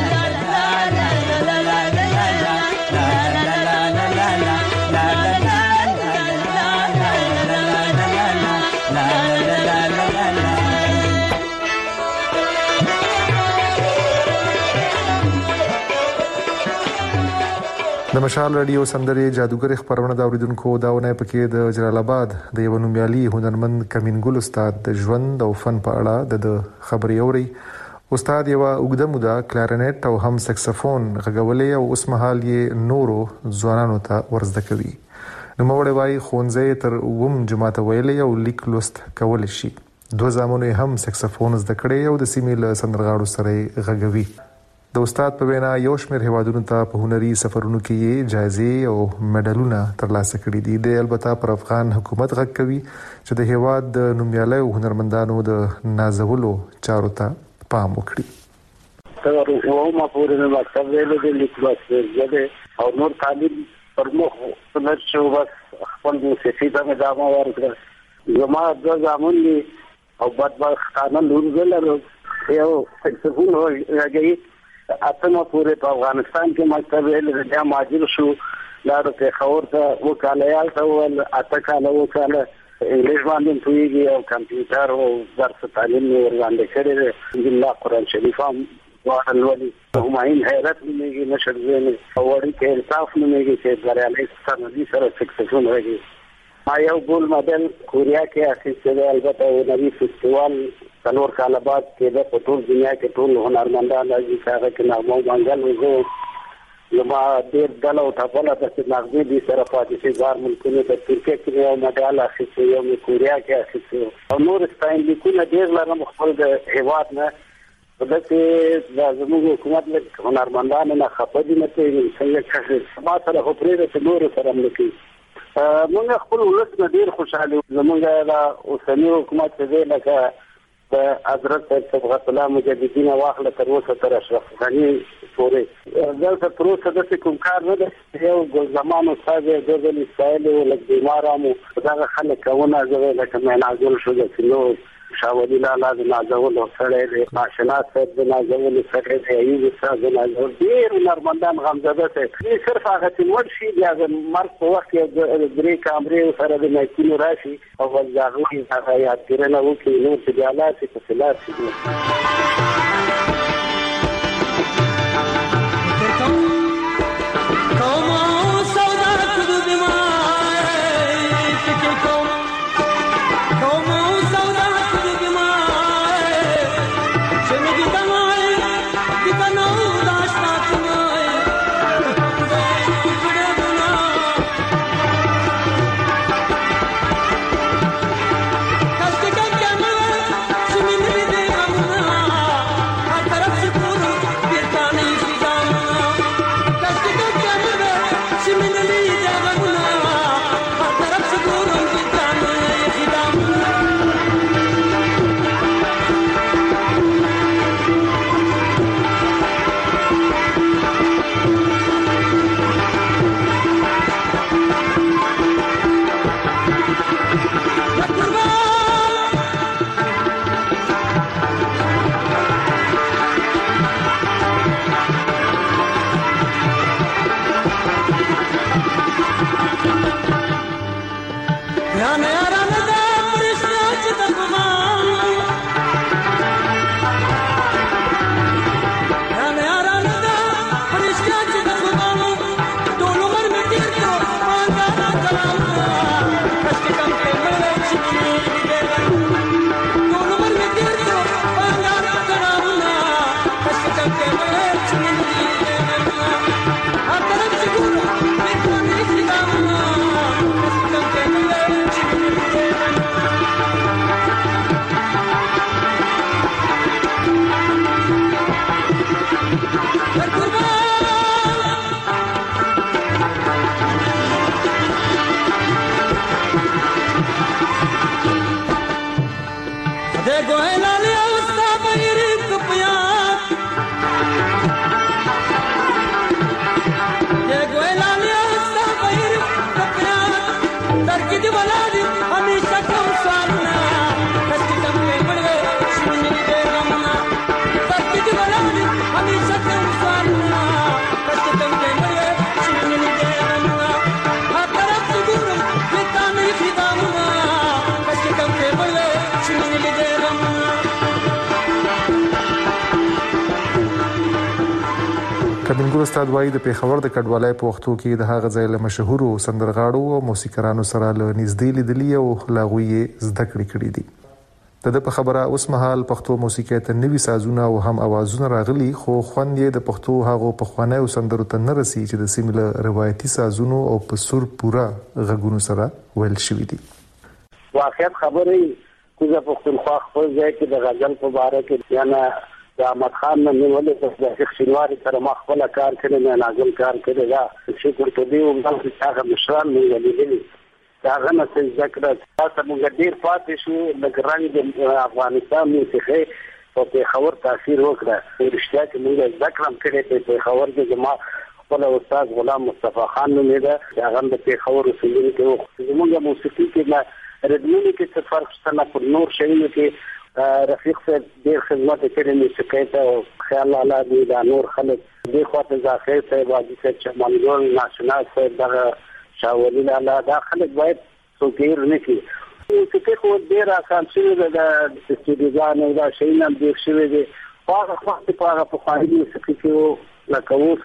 د مشال رادیو سندرې جادوګر خبرونه دا اوریدونکو داونه پکې د جلال آباد د یو نومیالي هنرمند کمینګل استاد د ژوند او فن په اړه د خبري اوري. استاد یو اوږده موده کلارینټ او هم سکسفون غږولې او اوس مهال یې نورو ځوانانو ته ورزده کوي. نو موږ وايي خونځې تر ووم جماعت ویلې او لیک لوست کول شي. دوه زامنو هم سکسفون زده کړي او د سیمې له سندرغاړو سره غږوي. د استاد په وینا یو شمېر هیوادونو ته په هنري سفرونو کې جایزې او میډالونه ترلاسه کړي دي. د البته پر افغان حکومت غږ کوي چې د هیواد د نومیالیو هنرمندانو د نازولو چارو ته پام وکړي. تر وو ما پورې مکتب ویلو د لیکوس زده او نور تعلیم پر مخ څنګه چې بس خپل موسیقي ته مې دامه ورکړه. زما د زامن او بدبختانه لور ولرو یو سکسفون راځي اتمه پورې په افغانستان کې مکتب ویل د ماجر شو لارو په خور ته وکالایال ته ول اتکاله وکاله انګلیش باندې تویږي او کمپیوټر او درس تعلیم ورغاندې کړي د الله قرآن شریف هم وحلولي هماین حیرت نمیږي نشر زینه او وړي کې انصاف نمیږي چې بریالي سندي سره سکسفون راځي. ما یو ګول مدل کوریا کې اخیستل البته نوی فستیوال څلور کال بعد کې د ټول دنیا کې ټول هنرمندان راځي چې هغه کې نغمو منګل وګو لما ډېر ډله او ټاپله د نغمې دي سره پاتې شي ځار ملکونو ته ترکیه کې یو مډال اخیستی یو کوریا کې اخیستی او نور ستاین لیکونه ډېر لرم خپل د هیواد نه په دې د زموږ حکومت له هنرمندانو نه خپه دي نه کوي څنګه چې ما سره خو پرې د نور سره ملکی موږ خپل ولس نه ډېر خوشاله زموږ د اوسنی حکومت څخه لکه د حضرت صبغت الله مجددین واخله تر اوسه تر اشرف غنی پورې دلته تر اوسه د کوم کار نه دی. یو ګل زمان استاد د ځل اسرائیل ولک بیمارامو دا خلکونه زوی لکه مې نازل شو د سينو شاولي لاله د نازول سره د ناشنا صاحب د نازول سره د ایوب صاحب د نازول ډیر نرمندان غمزده ته چې صرف هغه تلور شي د مرګ په وخت کې د درې کامرې سره د مکینو راشي او ځاغوي هغه یاد کړنه وکړي نو چې حالات په خلاف شي. کمنګل استاد وایي د پیښور د کډوالۍ په وختو کې د هغه ځای له مشهورو سندرغاړو او موسیقارانو سره له نږدې لیدلي او لاغوي زده کړې کړې دي. د په خبره اوس مهال پښتو موسیقي ته نوي سازونه او هم اوازونه راغلي، خو خوند یې د پښتو هغه پخوانیو سندرو ته نه رسي چې د سیمه روایتي سازونو او په سور پورا غږونو سره ویل شوی دي. واقعیت خبرې کوزه پښتونخوا خپل ځای کې د غزل په اړه کې یعنی د احمد خان نه نیولې د شیخ شینواری سره ما خپل کار کړی نه ناګل کار کړی دا شکر ته دی او موږ هغه مشران نه ویلي دا غنه څه ذکر تاسو موږ ډیر پاتې شو د رنګ د افغانستان موسیقي په پیښور تاثیر وکړه. رښتیا کې موږ ذکر هم کړی په پیښور کې جما خپل استاد غلام مصطفی خان نوم دی هغه د پیښور اوسېدونکی کې موږ موسیقي کې نه ردمونی کې څه فرق شته نه پر نور شیونو کې رفیق صاحب ډیر خدمت کړی موسیقي ته خیال الله دې دا نور خلک دې خواته ځاخر صاحب واجب صاحب چمنګول ناشناس صاحب دغه شاولین الله دا خلک باید څوکیر نه کی چې خو ډیر آسان شي د استودیوګانو دا شي نه ډیر شوی دی هغه وخت په هغه په خارجي موسیقي کې لکه اوس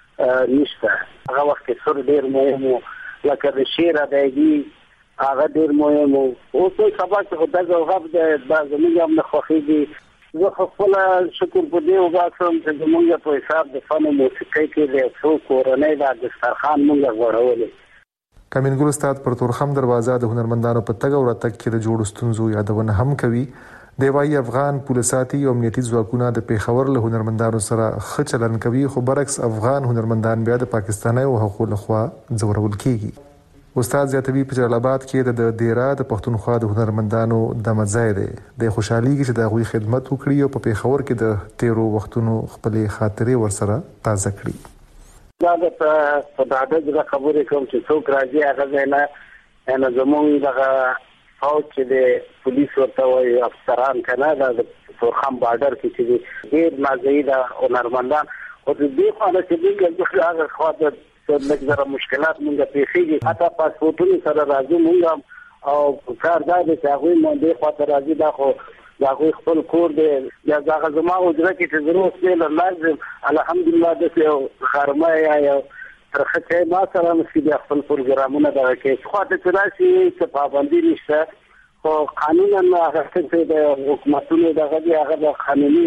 نشته. هغه وخت کې سر ډیر مهم لکه د شعر ادایي هغه ډیر مهم او څه سبا چې دغه غږ د زموږ هم نه خوښيږي. زه خپل شکر په دې وباسم چې زموږ په حساب د فن موسیقي کې د څو کورنۍ د دسترخوان موږ غوړولې. کمنګل استاد پر تورخم دروازه د هنرمندانو په تګ او راتګ کې د جوړ ستونزو یادونه هم کوي. د وايي افغان پولیساتي او امنیتي ځواکونه د پیښور له هنرمندانو سره ښه چلن کوي، خو برعکس افغان هنرمندان بیا د پاکستاني او حقوقو لخوا ځورول کیږي. استاد زیاتوي په جلال آباد کې د دیرا د پښتونخوا د هنرمندانو د مزای دی د خوشحالي چې د غوي خدمت وکړي او په پیښور کې د تیرو وختونو خپلې خاطرې ورسره تازه کړي. دا د په دغه خبرې کوم چې څوک راځي هغه نه انا زموږ دغه فوج چې د پولیس ورته وایي افسران کنه د تورخم بارډر کې چې ډیر نازوي د هنرمندان او د دې په اړه چې موږ هغه خواته څه لږ مشکلات موږ پیښیږي حتی پاسپورتونو سره راځي موږ او کار دا دی چې هغه مونږ د خواته راځي دا خو دا خو خپل کور دی یا دا زما وجره کې چې ضرورت نه لازم الحمدلله د خرمه یا ترخه ما سره مسکی خپل پروګرامونه دا کې خواته چې راشي چې پابندي نشته خو قانونا هغه څه د حکومتونو دغه دی هغه د قانوني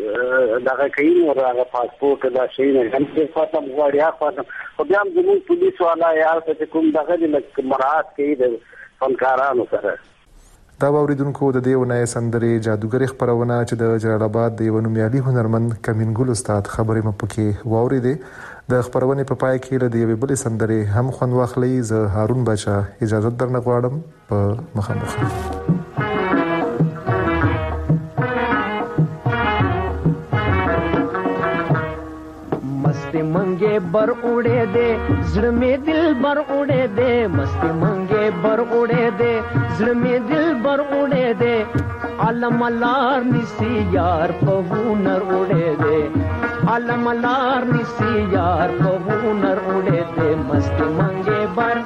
دغه کین او هغه پاسپورت دا شي نه هم څه خاطر غواړي خاطر خو بیا هم زموږ پولیس والا یا څه کوم دغه د مراعات کوي د فنکارانو سره. دا اوریدونکو د دې ونې سندرې جادوګر خبرونه چې د جلال آباد د یو نومیالي هنرمند کمنګل استاد خبرې مپکې ووري دي د خبرونه په پای کې له دې بلې سندرې هم خوند واخلي. زه هارون بچا اجازه درنه غواړم په مخامخ. मस्ती मंगे बर उड़े दे जड़ में दिल बर उड़े दे मस्ती मंगे बर उड़े दे जड़ में दिल बर उड़े दे आलम लार निसी यार पहुनर उड़े दे आलम लार निसी यार पहुनर उड़े दे मस्ती मंगे बर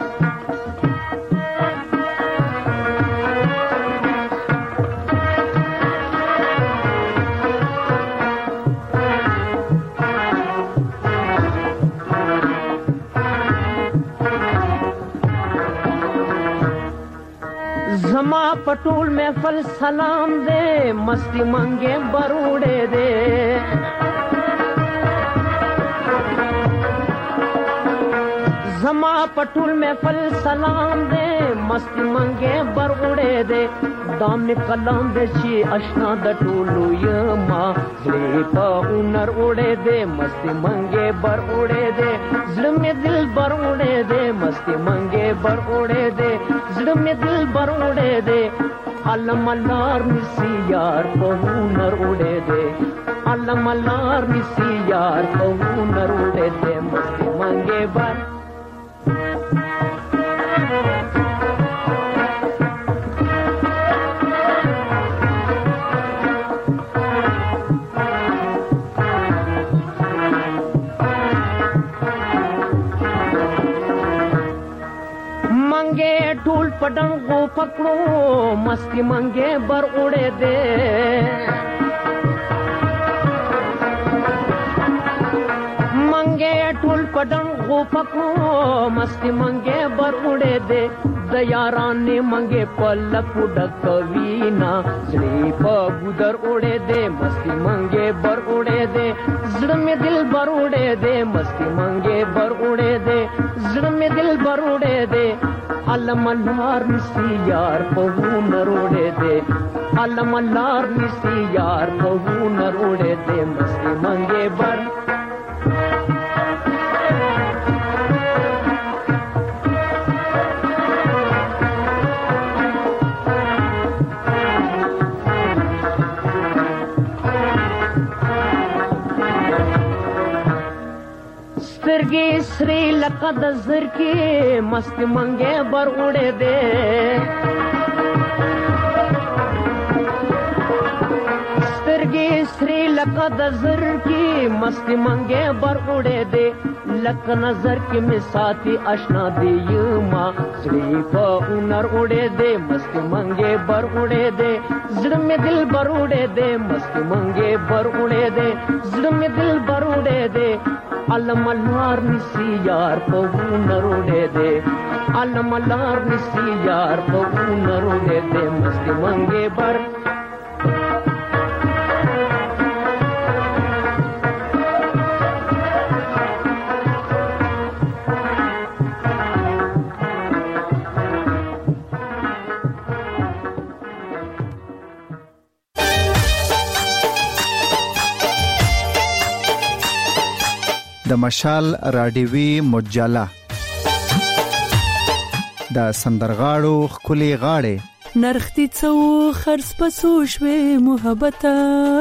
जमा पटोल में फल सलाम दे मस्ती मंगे बरूड़े दे जमा पटोल में फल सलाम दे मस्ती मंगे बरूड़े दे दाम ने कलाम दे ची अशना द टोलू यमा जले पा उनर उड़े दे मस्ती मंगे बर उड़े दे जड़ में दिल बर उड़े दे मस्ती मंगे बर उड़े दे जड़ में दिल बर उड़े दे अलम लार निसी यार पहुनर उड़े दे अलम लार निसी यार पहुनर उड़े दे मस्ती मंगे बर ढोल पडंगो पकड़ो मस्ती मंगे बर उड़े दे ټول پډنګ غو پکو مستی منګه بر وړې دې د یارانې منګه پلک ډکوینا زړې په ګودر وړې دې مستی منګه بر وړې دې زړه مې دل بر وړې دې مستی منګه بر وړې دې زړه مې دل بر وړې دې علم لار نسی یار په نور وړې دې علم لار نسی یار په نور وړې دې مستی منګه بر سترګې سری لکه د زر کې مست منګه بر وړې دې سترګې سری لکه د زر کې مست منګه بر وړې دې لکه نظر کې می ساتي آشنا دی ما سړي په اونر وړې دې مست منګه بر وړې دې زړه می دل بر وړې دې مست منګه بر وړې دې زړه می دل بر وړې دې علم لار نسی یار په نروړې دې علم لار نسی یار په نروړې دې مست منګه بر د مشال راډیوي مجله د سندرغاړو خولي غاړې نرختي څو خرڅ پسو شوي محبته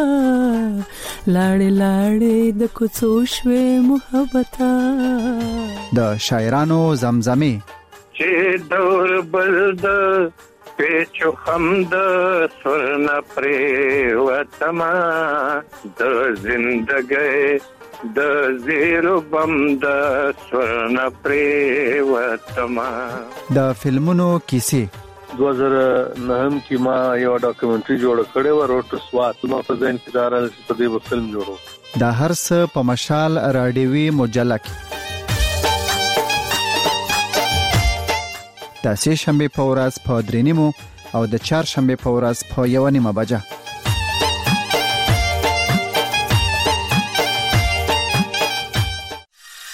لاړې لاړې د کوڅو شوي محبته د شاعرانو زمزمه چې دور بلد پیچو خمد سرنا پریوتما د زندګۍ د زیرو بم د سورن پریوتما د فلمونو کیسې دو هزار نهم کې ما یو ډاکومنټري جوړ کړې و روټ سوات ما په ځین کې دار په دې فلم جوړو د هر څه په مشال راډیوي مجله کې د سه شنبه په ورځ په درې نیمو او د چهار شنبه په ورځ په یو نیمه بجه